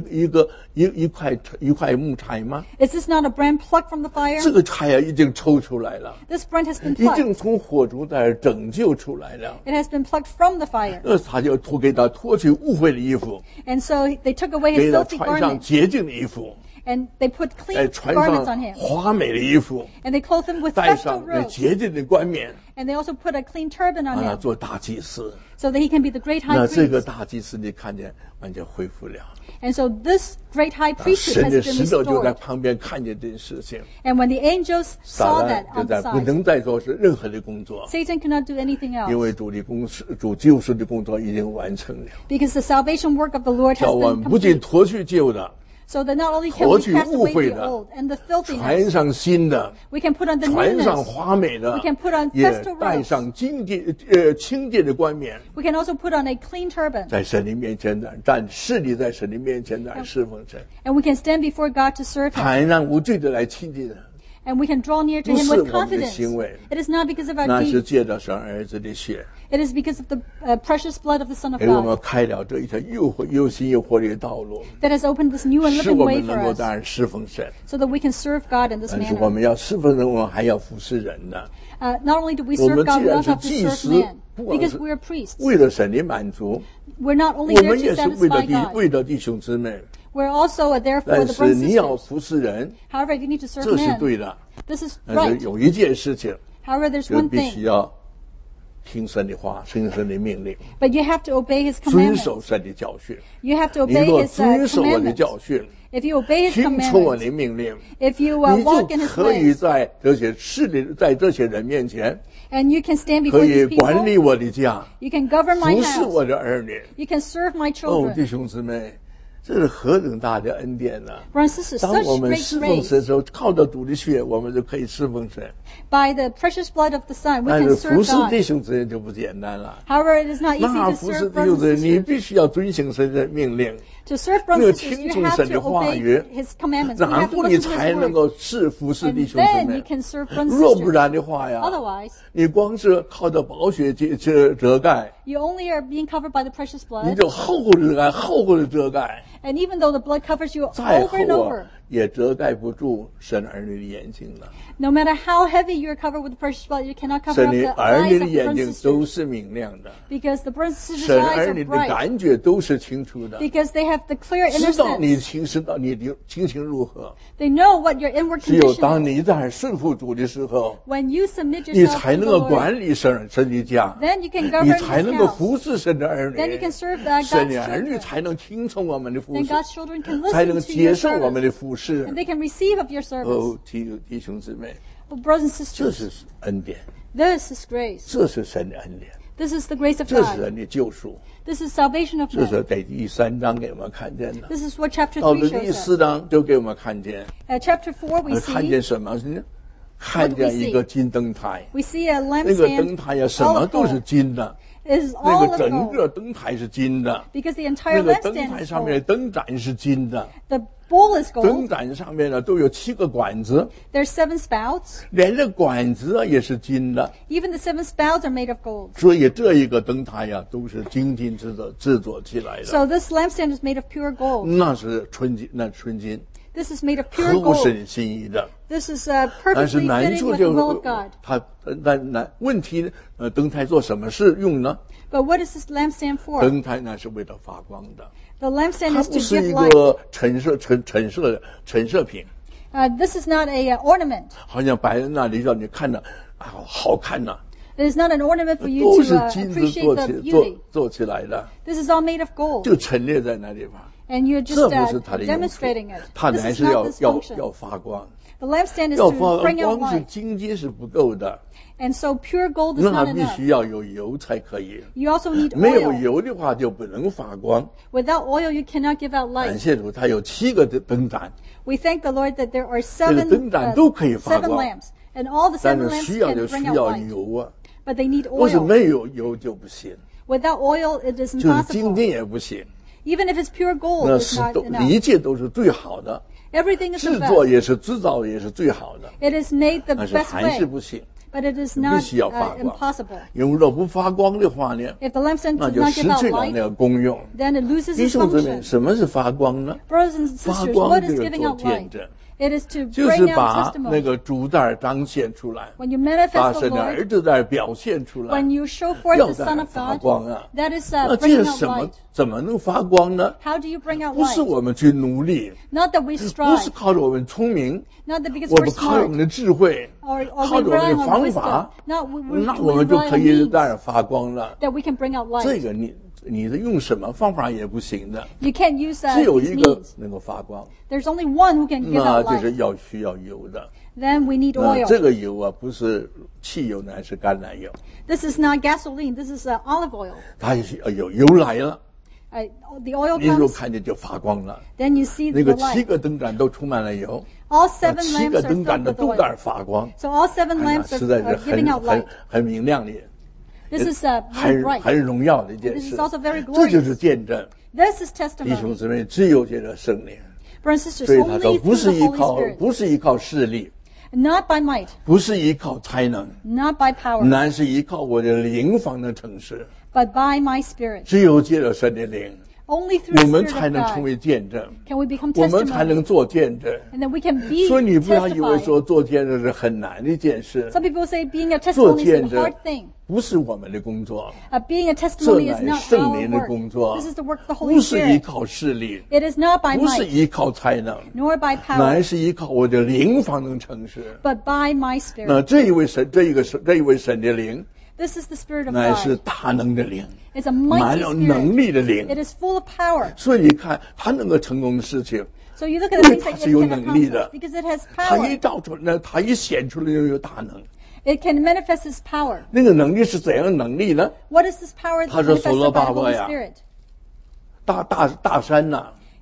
块木柴吗？ Is this not a brand plucked from the fire? 这个柴呀，已经抽出来了， This brand has been 已经 plucked. 从火中在那儿拯救出来了。 It has been plucked from the fire. 他就给他脱去污秽的衣服， And so they took away 给 his 他 filthy 穿上 garments, 洁净的衣服， and they put 再 clean 穿 garments 上 on him, 华美的衣服， and they clothed him with 戴 festal 上那 robes, 洁净的冠冕， and they also put a clean turban 让 on 他 him, 做大祭司。 so that he can be the great high 那这个 priest. 大祭司你看见完全恢复了， And so this great high priesthood 神 has 的 been 使者就在 restored. 旁边看见这件事情， And when the angels 撒 saw 旦 that 就 on 在 the 不 side, 能再做是任何的工作， Satan cannot do anything 因 else, 为主救赎的工作已经完成了， because the salvation work of the Lord 叫 has 我 been 们不仅 complete. 脱去旧的， So that not only can 脱 we 去 cast 污 away 秽 the 的， old and the 穿 filthiness, 上新的， we can put on the 穿上 newness. 华美的 We can put on， 也 festal 戴 robes. 上清洁的冠冕， We can also put on a clean turban, 在神的面前势立在神的面前来侍奉神， and we can stand before God to serve Him, 坦然无惧的来亲近人， and we can draw near to 不 Him 是 with 我们的 confidence. 行为， It is not because of our 那是 deeds. 借着神儿子的血， It is because of the precious blood of the Son of 给我们 God 开了这一条又新又活的道路， that has opened this new and 使 living 我 way 们 for 能够 us, 当然侍奉神。 so that we can serve God in this 但是我 manner. 们要侍奉人，我们还要服侍人呢。 Not only do we 我 serve 们 God, 既 we 然 also 是 have to 祭 serve 司 man, 不管 because 是 we are priests. 为了神的满足， We're not only 我 there 们 to 也是为了 satisfy God. 为了弟兄姊妹。 We're also there for 但 the 是 brothers 你要 and sisters. 服侍人， However, you need to serve 这是 men. 对的。 This is 但是 right. 有一件事情， However, there's 就 one 必须 thing, 要听神的话，听神的命令， but you have to obey His 遵守 commandments. 神的教训。 You have to 你 obey 若 His 遵守我的 commandments. 教训， If you obey His 听从我 commandments, 的命令， if you 你 walk 就 in His 可以 ways, 在这些人面前， and you can stand 可 before 以 these 管理 people, 我的家， you can govern my 服侍 house, 我的儿女。 you can serve my 哦，弟 children. 兄姊妹， 这是何等大的恩典呢、 Brothers and sisters, 当 such 我们 great 侍奉神的 grace. 时候，靠着主的血，我们就可以侍奉神。 By the precious blood of the Son, we 但 can 是 serve 服侍弟 God. 兄姊妹就不简单了。 However, it is not easy 那 to 服侍 serve 弟兄 brothers 姊妹， and 你 sisters. 必须要遵行神的命令， To serve 你要 brothers and sisters, 听 you 从 have 神 to 的话 obey 语， His commandments. You 然 have to 后你 listen to 才 His 能 word. 够服侍弟 And 兄姊 then 妹 you。can serve brothers and 若不 sisters. 然的话呀， Otherwise, 你光是靠着宝血遮盖， you only are being covered by the precious 你 blood. 就厚厚的遮盖，厚厚的遮盖， And even though the blood covers you 再 over and 厚 over, 也遮盖不住神儿女的眼睛了。 no matter how heavy you're covered with the precious blood, you cannot cover 神 up 的 the 儿女 eyes 的 of 眼 brothers 睛 and 都 sisters. 是明亮的， Because the brothers and sisters' 神 eyes 儿 are 女的 bright. 感觉都是清楚的， Because they have the clear 知道 inner 你 sense. 知道你的心情如何。 They know what your inward 只有 condition 当 is. 你在顺服主的时候， When you submit 你 yourself 才 to 能 the 够 Lord, 管理神的家， then you can 你 govern 才 His 能够 house. 服侍神的儿女， Then you can serve God's 神的儿女 children. 才能听从我们的服 Then 侍， God's children can 才 listen 能 to 接 your 受我们 service. 的服侍 And。they can receive of your service. 哦，弟兄姊妹， But brothers and 这 sisters, 是恩典， this is grace. 这是神的恩典， This is the grace of 这是 God. 人的救赎， This is salvation of 这是 men. 在第3章给我们看见的。 This is what chapter 到 3 了 shows 第 us. 4章就给我们看见， Chapter 4, we 看 see 见什么呢？看见一个金灯台， we see a 那个灯 lampstand 台呀，什 all 么 of 都是 gold. 金的， It is 那 all 个 of 整 gold 个灯台是金的， because the 那 entire 个灯 lampstand 台 is 上面的 gold. 灯盏是金的， The bowl is 灯 gold. 盏上面呢都有7个管子， There's 7 spouts. 连这管子也是金的， Even the 7 spouts are made of gold. 所以这一个灯台呀都是精金制作起来的， So this lampstand is made of pure gold. 那是纯金，那纯金， This is made of pure 合乎 gold. 神心意的。 This is 但是 perfectly 难 fitting 处 with the 就 will of God. 它问题灯台做什么事用呢？ But what is this lampstand for? 灯台呢是为了发光的， The lampstand 它 is 不 to 是 give 一 light. 个陈设品， This is not a ornament. 好像摆在那里让你看着啊好看呐、 It is not an ornament for you 都 to 是金子 appreciate the beauty. 做起来的， This is all made of gold. 就陈列在那地方。 And you're 这 just 不是它的用处 demonstrating it. 它 This 还 is 是 not this 要 function. 发光， The lampstand is 要 to 发 bring out 光是 light. 金金是不够的， And so pure gold is 那 not 必 enough. 须要有油才可以。 You also need 没有 oil. 油的话就不能发光。 Without oil, you cannot give out 感 light. 谢主，它有7个灯盏， We thank the Lord that there are 这个 7, 灯盏都可以发 7 光， lamps. And all the 但 7 是 lamps 需要 can bring 需 out 要 light. 油啊， But they need 不是 oil. 没有油就不行， Without oil, it is 就是金 impossible. 金也不行， Even if it's pure gold, 那 it's 是 not 都 enough. 一切都是最好的， Everything is 制 the 作 best. 也是制造也是最好的， It is made the 但是 best 还是 way. 不行， But it is 必 not 须要发光。 impossible. 因为若不发光的话呢， If the lampstand 那 does 就 not 失 give out 去了那 light, 个功用。 then it loses 弟 its 兄姊妹， function. 什么是发光呢？ Brothers and 发 sisters, 光 what 就 is 是 giving 做 out 见 light? 证， It is to 就是 bring out 把那 testimony. 个主在彰显出来， When you 把 manifest the 神的儿 Lord, 子在表现出来。 when you show forth 要 the 在 Son 那 of 发 God, 光啊！ that is 那 bringing 这 out 什么 light. 怎么能发光呢？ How do you bring out 不是 light? 我们去努力， Not that we 不是 strive, 靠着我们聪明， not that because 我 we're 们靠着我们 smart, 的智慧， or 靠 we 着我们 rely 的 on 方 wisdom. 法， No, we 那我们就 rely 可 on 以 means 在那儿发光了。 that we can bring out 这 light. 个你的用什么方法也不行的， You can't use 只有 these 一个 means. 能够发光， There's only one who can give 那 out 就是 light. 需要油的。 Then we need 那这 oil. 个油啊，不是汽油乃是橄榄油， This is not gasoline. This is olive oil. 它有油来了， The oil 你就 comes, 看见就发光了。 then you see 那 the 个7 light. 个灯盏都充满了油， All 那 7 7 lamps 个 are 灯盏 filled 的 with 都在那 oil. 儿发光， So all 7 哎呀 lamps 实在 are 是 giving out light. 很明亮的， This is 很 very bright. 很荣耀的一件 This 事 is also very。 这就是 glorious. 见证， This is 弟兄 testimony. 姊妹，只有借着圣灵。 Brothers and sisters, 所以他说， only 不 through 是 the 依 Holy 靠， Spirit. 不是依靠势力， Not by might, 不是依靠才能， not by power, 乃是依靠我的灵方能成事。 but by my Spirit. 只有借着神的灵， Only through 我 the 们 Spirit 才 of 能成 God 为见证， can we become 我们才能 testimony. 做见证。 And then we can be 所以你不要以为 testified. 说做见证是很难的一件事， Some people say being a 做 testimony is 见 a 证 hard thing. 不是我们的工作， Being a testimony 这 is 乃 not 圣 our 灵的 work. 工作 This is the work of the 不 Holy 是依 Spirit. 靠势力， It is not by 不是 might, 依靠才能， nor by 乃 power, 是依靠我的灵方能成事。 but by my 那 Spirit. 这一位神的灵， This is the Spirit of 乃是 God. 大能的灵， It's a 满 mighty 了能 Spirit. 力的灵。 It is full of power. 所以你看，他能够成功的事情， So you look at the 因为 things 它 that 是 it 有 can 能力的 accomplish because it has 他一 power. 照出来，他一显出来就有大能。 It can manifest His power. 那个能力是怎样的能力呢？ What is this power 他 that's 说 manifested by the Holy 所罗巴伯呀， Spirit? 大山呐、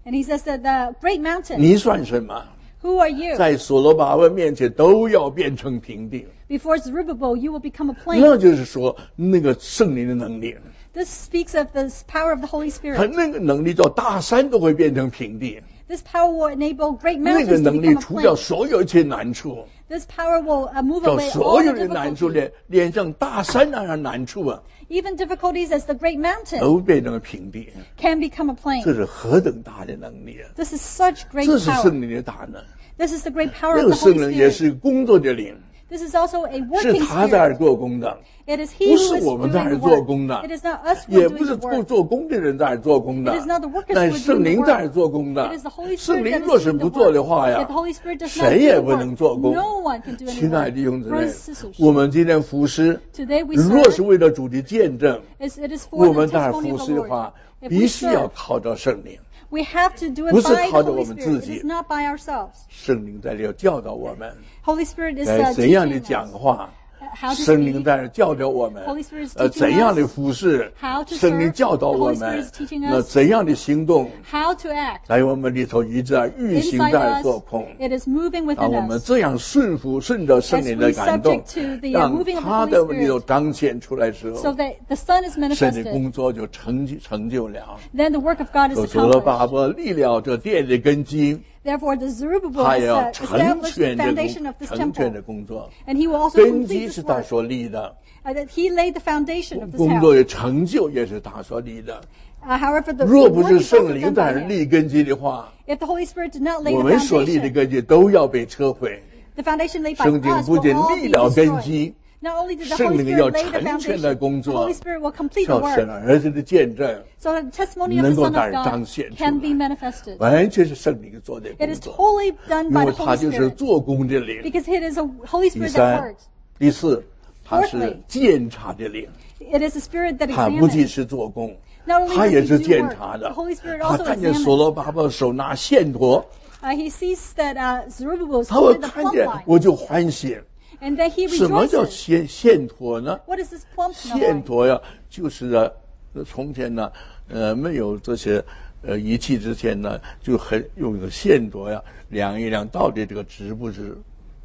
And he says that the great mountain, 你算什么？ who are you? 在所罗巴伯面前都要变成平地。 Before Zerubbabel, you will become a 那 plain. 就是说，那个圣灵的能力， This speaks of the power of the Holy 他 Spirit. 那个能力叫大山都会变成平地， This power will enable great 那个 mountains to 能力 become a 除掉 plain. 所有一切难处， This power will move 叫 away 所 all 有 the 的难处 difficulties. 连像大山那样难处啊， Even difficulties as the great mountain 都变成平地。 can become a 这 plain. 是何等大的能力啊！ This is such great 这是 power. 圣灵的大能。 This is the great power 这 of 个 the 圣 Holy 灵也 Spirit. 是工作的灵， This is also a 是 working 他在那儿 spirit. 做工的， It is He 不 who 是 is 我们在那 doing 儿 the 做工 work. 的 It is not us who 也 are 不 doing 是 the work. 做工的人在那儿做工的 It is not the workers 但 who are 圣 doing the 灵 work. 在那儿做工的 It is the Holy。 圣 Spirit 灵 that is 若是 doing 不 the 做的 work. 话 If 呀 the，Holy Spirit does not 谁 do 也 the 不能 work, 做工。 no one can do any 亲爱的 work. 弟兄姊妹 Brothers and sisters,， 我们今天服侍， Today we 若是 serve. 为了主的见证， It is 我 for 们 the 在那儿 testimony 服 of 侍 the 的话 Lord.，If 必 we 须要 serve, 靠着圣灵。 we have to do it 不是 by 靠 the 着我 Holy 们 Spirit. 自 It 己。 is not by ourselves. 圣灵在这里教导我们 Holy Spirit is 该怎样的 teaching 讲 us 话， how to 圣灵 speak. 在这教导我们 Holy Spirit is teaching 怎样的 us 服侍 how to， 圣灵 serve. 教导 The 我 Holy Spirit 们 is teaching 那 us 怎样的行动， how to act. 在我们里头一直在运行 Inside 在 us, 做工。 it is moving 让 within 我们 us. 这样顺着圣 As 灵 we 的感动 subject to，the 让 moving of the 他的 Holy 里头 Spirit, 彰显出来之 so 后， that the Son is 神的 manifested. 工作就成就了。 Then the work of God is 所罗巴 accomplished. 伯立了这殿的根基， Therefore, the Zerubbabel 他 has 也要成 established the 全 foundation of this 成全的 temple. 工作， And he will also 根基 complete 是 this 他 work. 所立的， That he laid the foundation of this 工作 house. 的成就也是他所立的。 However, the 若 work 不是 is 圣 also 灵 done 在 by 那 him. 立根基的话， If the Holy Spirit did not lay 我 the 们所立的 foundation, 根基都要被摧毁。 the foundation laid by 圣经 us 不 will 仅 all 立 be 了根 destroyed. 基， Not only did the 圣 Holy 灵要 Spirit lay the 成全的 foundation, 工 the 作 Holy Spirit will complete the 叫神 work. 儿子的见证， So the testimony of 能 the 够 Son 在 of 这儿 God 彰显出 can be 来， manifested. 完全是圣灵做的 It 工 is 作， totally done 因 by 为 the 他 Holy 就是 Spirit. 做工的灵。 Because it is a Holy 第 Spirit that 三 works.、 第四，他是 Fourthly, 监察的灵， It is a spirit that 他不仅 examines. 是做工， Not only 他 does 也 he 是 do 监 work, 察的 the Holy Spirit。 他 also 看见 examines. 所罗巴伯手拿线砣， He sees that Zerubbabel is 他会 holding the 看 plumb 见 line. 我就欢喜。 And then he 什么叫 rejoices. 线砣呢？ What is this plumb 线 line? 砣呀，就是从前呢，没有这些仪器之前呢，就用一个线砣呀，量一量到底这个值不值。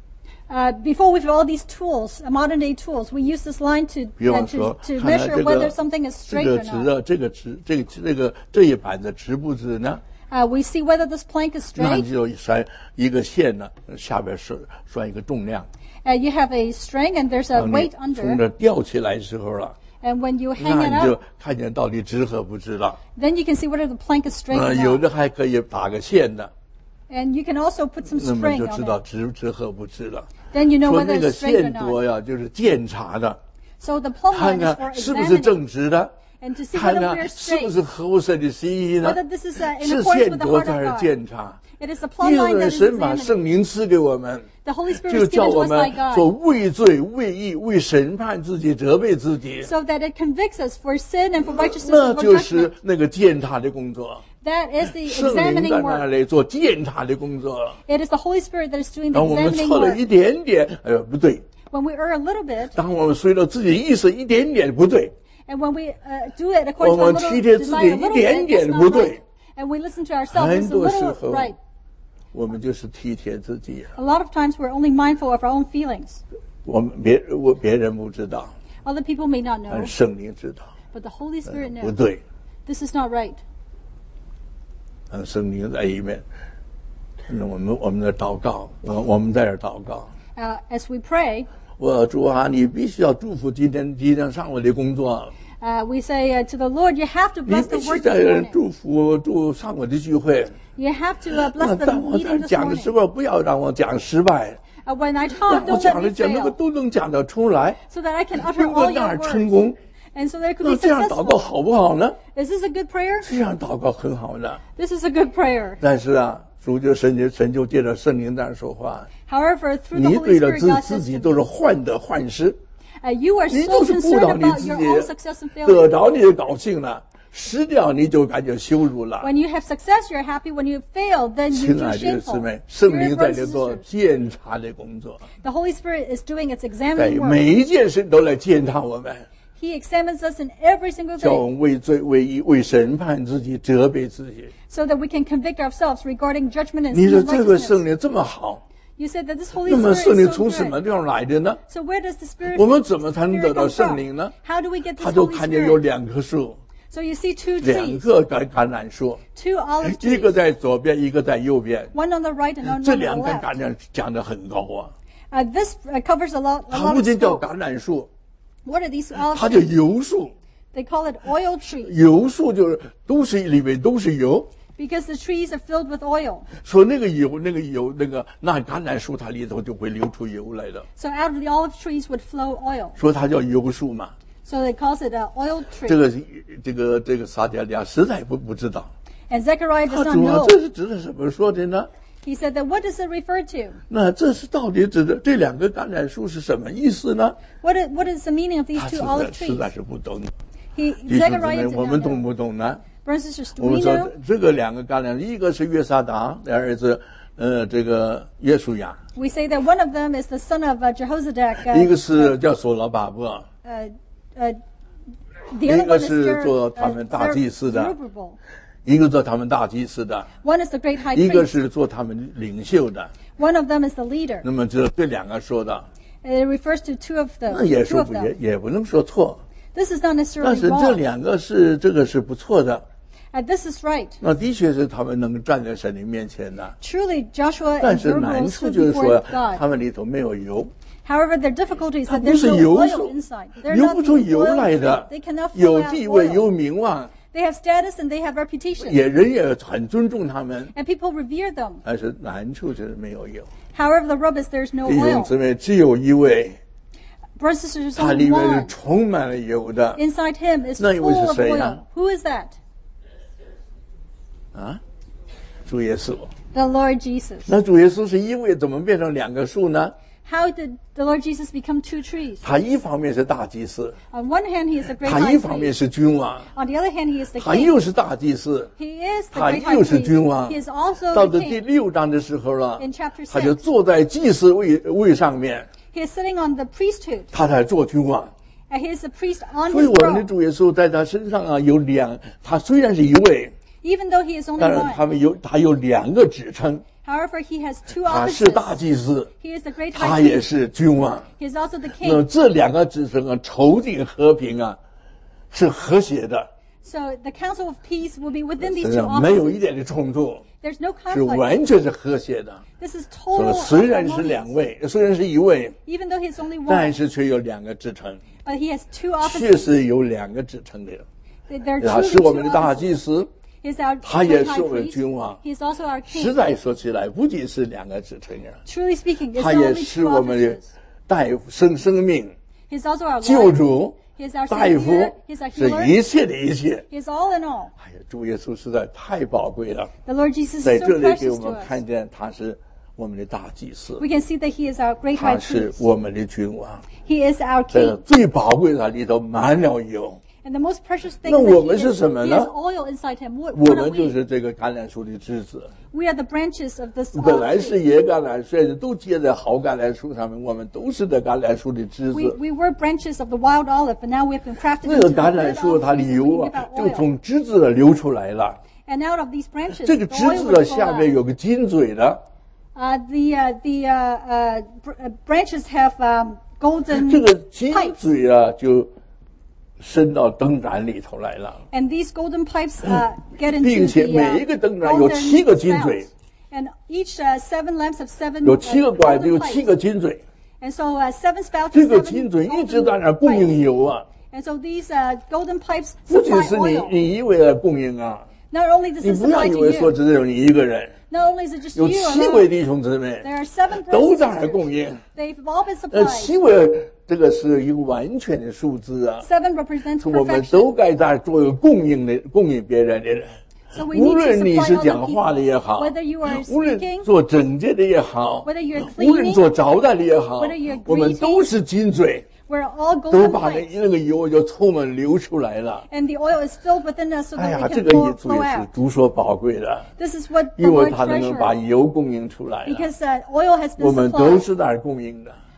Before with all these tools, modern day tools, we use this line to 比方说， to 看来 measure 这 whether 个 something is 这 straight 个 or 值 not. 啊，这一板子值不值呢？ We see whether this plank is 那 straight. 就拴一个线呢，下边拴一个重量， You have a string and there's a 当你 weight 从 under. 这吊起来的时候了， And when you hang 那 it 你就 up, 看见到底值和不值了。 then you can see whether the plank is straight or 有 not. 的还可以打个线的， And you can also put some 那么 string 就 on 知道 it. 值和不值了。 Then you know 说 whether 那个 it's straight or 线砣 not. 呀，就是监察的， So the plumb 看 line is 看 for 是不是 examining 正直的， and to see 看 whether 看 we're 是不 straight. 是合乎神的心意呢 Whether？this is in 是 accordance 线 with the 砣 heart 在 of 这 God. 监察。 It is the plumb 因 line 为 that is 神把 examining. 圣灵赐给我们， The Holy Spirit 就 is 叫 given to 我 us 们 by 做 God 为罪、为义、为审判自己、责备自己， so that it convicts us for sin and for righteousness 那 and for 就 judgment. 是那个监察的工作。 That is the 圣灵 examining 在那 work. 里做监察的工作。 It is the Holy Spirit that is doing the 当我们 examining 错了一 work. 点点，不对； When we err a little bit, 当我们随着自己意识一点点不对， and when we do it according to 我 our 们 little 体贴自己 desire a little 一点 bit, 点 it's 不 not 对。 right. And we listen to ourselves, 很 it's a 多时 little 候 right. 我们就是体贴自己， A lot of times we're only mindful of our own feelings. 别人不知道， Other people may not 但 know, 圣灵知道， but the Holy Spirit 不 knows. 对。 This is not right. 圣灵在里面，那我们在祷告，我们在这祷告。 As we pray, 主啊，你必须要祝福今天上午的工作， we say to the Lord, you have to 你 bless 必 the 须 work 在 this morning. 祝上午的聚会。 You have to 那 bless the 当我在 meeting this 讲的时 morning. 候，不要让我讲失败， When I 让 talk, 我 don't 讲 let 的 me 讲那个 fail, 都能讲得出来， so that I can utter 能够 all 那 your 儿成 words. 功。 And so that it could 那 be 这样祷告 successful. 好不好呢？ Is this a good prayer? 这样祷告很好的， This is a good prayer. 但是主就神就借着圣灵在那说话， However, through the 你 Holy 对了 Spirit, God 自 says 己 to 都是 me, 患得患失， you are 你 so 都是顾 concerned 到你 about 自 your 己 own success and 得 failure. 着你就高兴了，失掉你就感觉羞辱了。 When you have success, you're happy. When you fail, then you 亲 feel 爱的姊 shameful. 妹，圣 Dear 灵在 brothers 这 and 做 sisters, 监察的工作， the Holy Spirit is doing its 在 examining 每 work. 一件事都来监察我们。 He examines us in every single 叫我 thing 们为罪、为义、为审判自己、责备自己。 so that we can convict ourselves regarding judgment and 你 sin 说 and 这个 righteousness. 圣灵这么好， You said that this Holy 那么 Spirit 圣灵 is so 从什么 good. 地方来的呢？ So where does the Spirit 我们怎么才能得 Spirit 到 come 圣 from? 灵呢？ How do we get this 他就 Holy 看见有 Spirit? 两棵树， So you see two 两 trees, 个橄榄树， two olive 一个 trees, 在左边，一个在右边。 one on the right and one 这 on the 两个橄 left. 榄讲得很高啊， This covers a 它 lot 不 of 仅叫 scope. 橄榄树， What are these olive 它叫 trees? 油树。 They call it oil trees 油树就是都是里面都是油， because the trees are filled with oil. 说那个油那橄榄树它里头就会流出油来的， So out of the olive trees would flow oil. 说它叫油树嘛。 So they calls it an oil 这 tree. 个撒迦利亚实在不知道， And Zechariah 他 does not 主啊， know. 这是指的什么说的呢？ He said that what does it refer to? 那这是到底指的这两个橄榄树是什么意思呢？ What is the meaning of these 他 two 实 olive 在 trees? 是不懂。 He 弟兄姊 Zechariah 妹， did 我 not 们懂 know. 不懂呢？ Brothers and sisters, do 我 we 们说 know? 这个两个橄榄，一个是约沙达的儿子，这个约书亚， We say that one of them is the son of Jehozadak. 一个是叫所罗巴伯， The other 一个 one is 是做他们大祭司的， Zerubbabel. 一个做他们大祭司的， One is the great high 一个 priest. 是做他们领袖的。 One of them is the leader. 那么这两个说的， It refers to two of 那 them. 也 Two 说 of 不 them. 也不能说错， This is not 但 necessarily 是这 wrong. 两个这个是不错的， This is right. 那的确是他们能站在神的面前的。 Truly, Joshua 但 and 是难 Zerubbabel 处 stood 就是说 before，他他们里头没有油， However, their difficulty is 它 that 不 there's 是 no 油 oil 树 inside. They're 流 not 不出 the 油 oil 来 tree. 的 They，cannot 有 flow out 地位，有 oil. 名望， They have status and they have reputation. 人也很尊重他们， And people revere them. 但是难处就是没有油。 However, the rub is there's no 弟兄 oil. 姊妹，只有一位， Brothers and sisters, 他 only 里面是 one. 充满了油的 Inside him is 那一位是 full of 谁呢？ oil. Who is that? 啊，主耶稣。 The Lord Jesus. 那主耶稣是一位，怎么变成两个树呢？ How did the Lord Jesus become two trees? 他一方面是大祭司， On one hand, he is the great 他 high 一方面 priest. 是君王， On the other hand, he is the 他 king. 又是大祭司， He is the 他 great high 又是 priest. 君王 He is also 到 the 了第 king. 6章的时候了 In chapter， 他就 6. 坐在祭司位上面， He is sitting on the priesthood. 他才做君王。 And he is the priest on 所以 his 我们的 throne. 主耶稣在他身上啊他虽然是一位， Even though he is only 但是 one. 他有两个职称， However, he has two 他是大 offices. 祭司， He is the great 他 high 也 priest. 是君王。 He is also the 那么 king. 这两个职称啊，筹定和平啊，是和谐的， So the council of peace will be within these 实际 two 上没有一 offices. 点的冲突， There's no 是 conflict. 完全是和谐的。 This is 所以 total 虽然是两 harmonious. 位，虽然是一位， Even though he is only 但 one, 是却有两个职称， but he has two 确 offices. 实有两个职称的。 They're 他 truly 是我们 two 的大 offices. 祭司， He's our 他也 great high 是我们的 priest. 君王。 He's also our 实 king. 在说起来，不仅是两个职称啊， Truly speaking, it's 他 not 也 only 是 two 我们的 offices. 大夫、生命、 He's also our 救 Lord. 主、 He's our 大 Savior. 夫， He's our 是 healer. 一切的一切。 He's all in all. 哎呀，主耶稣实在太宝贵了， The Lord Jesus 在 is 这 so 里给我 precious to 们 us. 看见他是我们的大祭司， We can see that he is our great 他 high 是 priest. 我们的君王。 He is our 这 king. 最宝贵的里头满了油， And the most precious thing 那 is 我们 that 是什么 he 呢？ has oil inside him. What 我 are 们就 we? 是这个橄榄树的枝子。 We are the branches of this 本 olive 来 tree. 是野橄榄，虽然都结在好橄榄树上面，我们都是这橄榄树的枝 We 子。 were branches of the wild olive, but now we have been crafted 那 into 个 the 橄 red 榄树 olive 它的 trees and 油 we 啊 give，out 就 oil. 从枝子流出来了。 And out of these branches, 这个 the 枝 oil 子 would 的 flow 下面 out. 有个金嘴的， Branches have 这 golden 个金 pipes, 嘴啊就伸到灯盏里头来了。 and these golden pipes get 并 into 且 the 每一个灯盏有 golden 7个金嘴， spouts. And each 7 lamps have 7 有7个管子，有 golden 7个 pipes. 金嘴。 And so 7 spouts 这 have 个 7 金嘴一直 golden 在那儿供应 pipes. 油啊， And so these golden pipes 不仅 supply 是 oil. 你一位来供应啊。 Not only does 你 it 不要 supply 以 to 为说 you, 只有你一个人， not only is it just 有 you 7位 alone, 弟兄姊妹 there are 7 都 brothers 在 and 那儿供 sisters. 应。 They've all been supplied. 7位这个是一个完全的数字啊， 7 represents 我们 perfection. 都该在做一个供应别人的人。 So we 无 need to 论你 supply 是 other 讲话的 people. 也好， Whether you are 无论 speaking, 做整洁的也好， whether you're 无论 cleaning, 做招待的也好 whether you're， 我们 greeting 都是金嘴， we're all 都 golden 把 pipes. 那个油就充满流出来了。 And the oil is filled within us so 哎 that 呀， we 这 can 个也 flow 是 out. 主所宝贵的， This is what the 因为 Lord 它能够把 treasures. 油供应出来了。 Because oil has 我 been 们都 supplied. 是那儿供应的，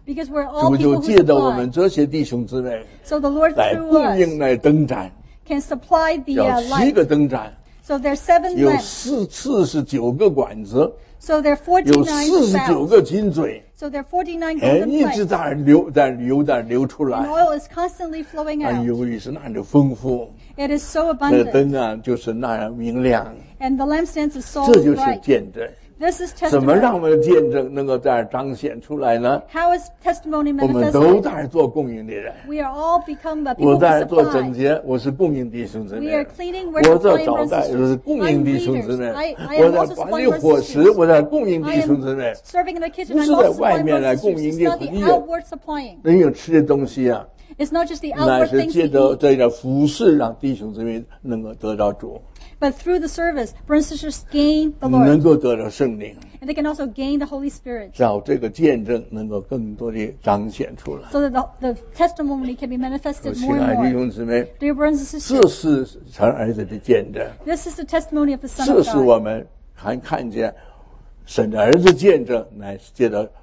Because we're all 主就 people who 借着我们 supply. 这些弟兄姊妹 So the Lord 来 through 供应 us 来灯盏， can supply the 有7 light. 个灯盏， So there's 7 有 lamps. 49个管子， So there are 有 49 49 valves. 个金嘴， So there are 49 哎， golden 一直 plates. 在流出 And 来。 oil is constantly flowing 啊， out. 由于是那样的丰富， It is so 那 abundant. 灯啊就是那样明亮， And the lampstands is so 这就是 bright. 见证。 This is 怎么让 testimony. 我们的见证能够在这儿彰显出来呢？ How is testimony 我们都 manifested? 在这儿做供应的人。 We are all become the 我 people 在 who 做整 supply. 洁，我是供应弟兄姊 We 妹 are；cleaning, 我 we're 在 supplying 招 brothers 待， and 我是 sisters. 供 I'm 应弟兄 leaders. 姊妹； I 我 am 在 also 管理 supplying brothers 伙 and 食， sisters. 我在供应 I 弟兄 am 姊妹。 serving in the kitchen. 不 I'm 是在 also 外 supplying 面 brothers 来 and 供 sisters. 应 It's 的 not the 福音， outward supplying. 人有吃的东西啊， It's not just the 乃 outward 是 things 借 we 着 eat, 这个服侍，让弟兄姊妹能够得到主， but through the service, brothers and sisters gain the 能 Lord. 够得到圣灵， And they can also gain the Holy Spirit. 让这个见证能够更多的彰显出来。 So that the testimony can be manifested 亲 more 爱的 and 弟 more. 兄姊妹， Dear brothers and 这 sisters, 是神儿子的见证。 this is the testimony of the Son 这 of 是我 God. 们还看见神的儿子见证，乃是借着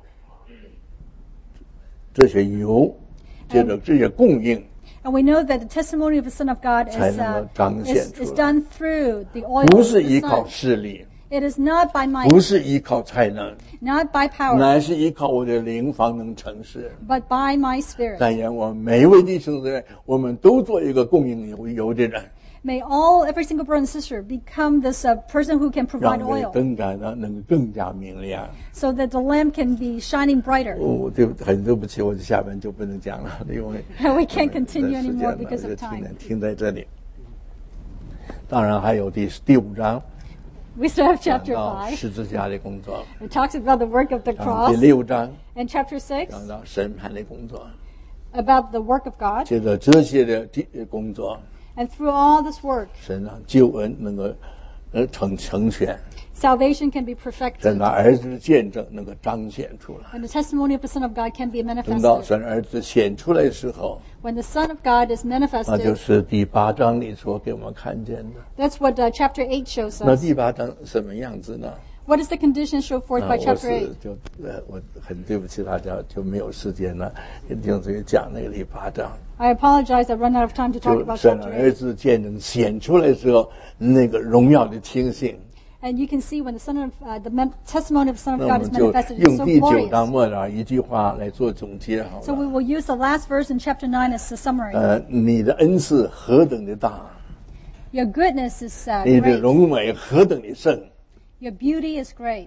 这些油，借着这些供应， And we know that the testimony of the Son of God 才能够彰显出来。 is done through the oil 不 of 是 the 依靠 Son. 势力， It is not by 不 might, 是依靠才能， not by power, 乃是依靠我的灵方能成事。 but by my Spirit. 但愿我们每一位弟兄姊妹，我们都做一个供应油的人， May every single brother and sister become this person who can 让 provide 我们的 oil, 灯盏呢能够更加明亮。 so that the lamp can be shining brighter. 很对不起，我的下面就不能讲了，因为 We can't continue 时间 anymore 了， because 就 of time. 停在这里。当然还有第5章 We still have 讲 chapter 到 5. 十字架的工作， It talks about the work of the 第 cross. 6章 And chapter 6, 讲到审判的工作， about the work of God. 接着这些的工作， And through all this work, 神让救恩能够成全， salvation can be 神 perfected. 让儿子的见证能够彰显出来。 And the testimony of the Son of God can be 等到 manifested. 神儿子显出来的时候， When the Son of God is 那就 manifested, 是第8章里所给我们看见的。 that's what chapter 8 shows 那 us. 第8章什么样子呢？ What is the condition shown forth 我 by chapter 是 8? 我很对不起大家，就没有时间了，一定这个讲那个第8章。 I apologize, I run out of time to talk 就 about 神 chapter 儿 8. 子见证显出来的时候，那个荣耀的情形。 And you can see when the testimony of the Son 那 of 我 God 们 is 就 manifested, it's 用 so 第9章 glorious. 末了一句话来做总结，好 So we 了。 will use the last verse in chapter 9 as a summary. 你的恩赐何等的大， Your goodness is 你的 great. 荣美何等的盛， Your beauty is great.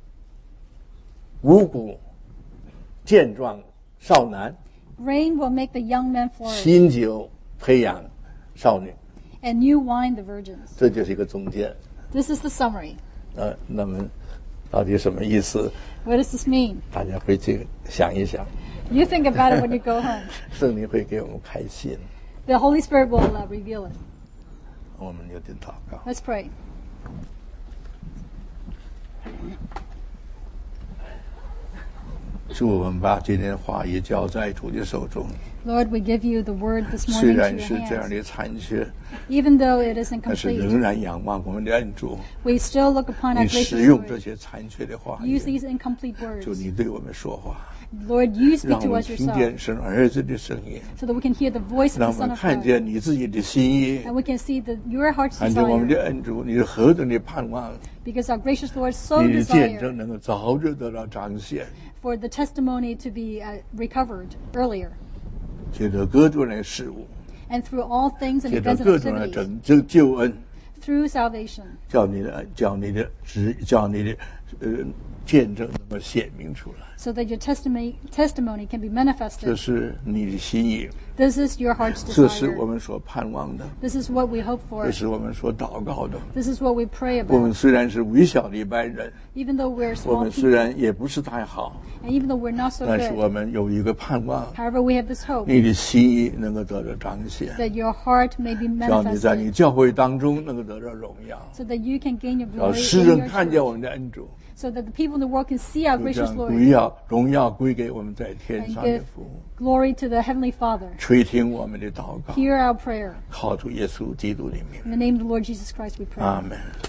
五谷健壮少男， Rain will make the young men flourish, 新酒培养少女， and new wine the virgins. 这就是一个总结。 This is the summary. 那么到底什么意思？ What does this mean? 大家回去想一想， You think about it when you go home. 圣灵会给我们开心。 The Holy Spirit will reveal it. 我们有点祷告。 Let's pray. 主，我们把今天话语交在主的手中。 Lord, we give you the word this 虽 morning 然 to 是 your 这样 hands. 的残缺， Even though it isn't 但是 complete, 仍然仰望我们的恩主。 we still look upon our 你 gracious 使用这 Lord. 些残缺的话 Use 语， these incomplete 主 words. 你对我们说话， Lord, you speak 让我 to 们 us 听 yourself 见神儿子的声音， so that we can hear the voice 让 of 我 the 们 Son of 看 God. 见你自己的心意， And we can see your heart's 看见我们 desire 的恩主，你是何等的盼望， because our gracious Lord so 你的见 desired 证能够早日得到彰显， for the testimony to be recovered earlier. 借着各种的事物， And through all things and 借着 events and 各种的 activities, 救恩， through salvation, 叫你的见证能够显明出来， so that your testimony can be 这 manifested. 是你的心意， This is your heart's 这是我 desire. 们所盼望的， This is what we hope 这 for. 是我们所祷告的。 This is what we pray 我们 about. 虽然是微小的一般人， Even though we're 我 small 们虽 people, 然也不是太好， and even though we're not so 但是 good, 我们有一个盼望， however, we have this hope 你的心意能够得到彰显， that your heart may be 叫你在你 manifested, 教会当中能够得到荣耀， so that you can gain your 让 glory 世 in 人 your 看见 church, 我们的恩主， so that the people in the world can see our 就这 gracious 样 Lord 荣耀归给我们在天 and 上的 give 父， glory to the Heavenly Father. 垂听我们的祷告， Hear our prayer. 靠主耶稣基督的名， In the name of the Lord Jesus Christ we pray. 阿门。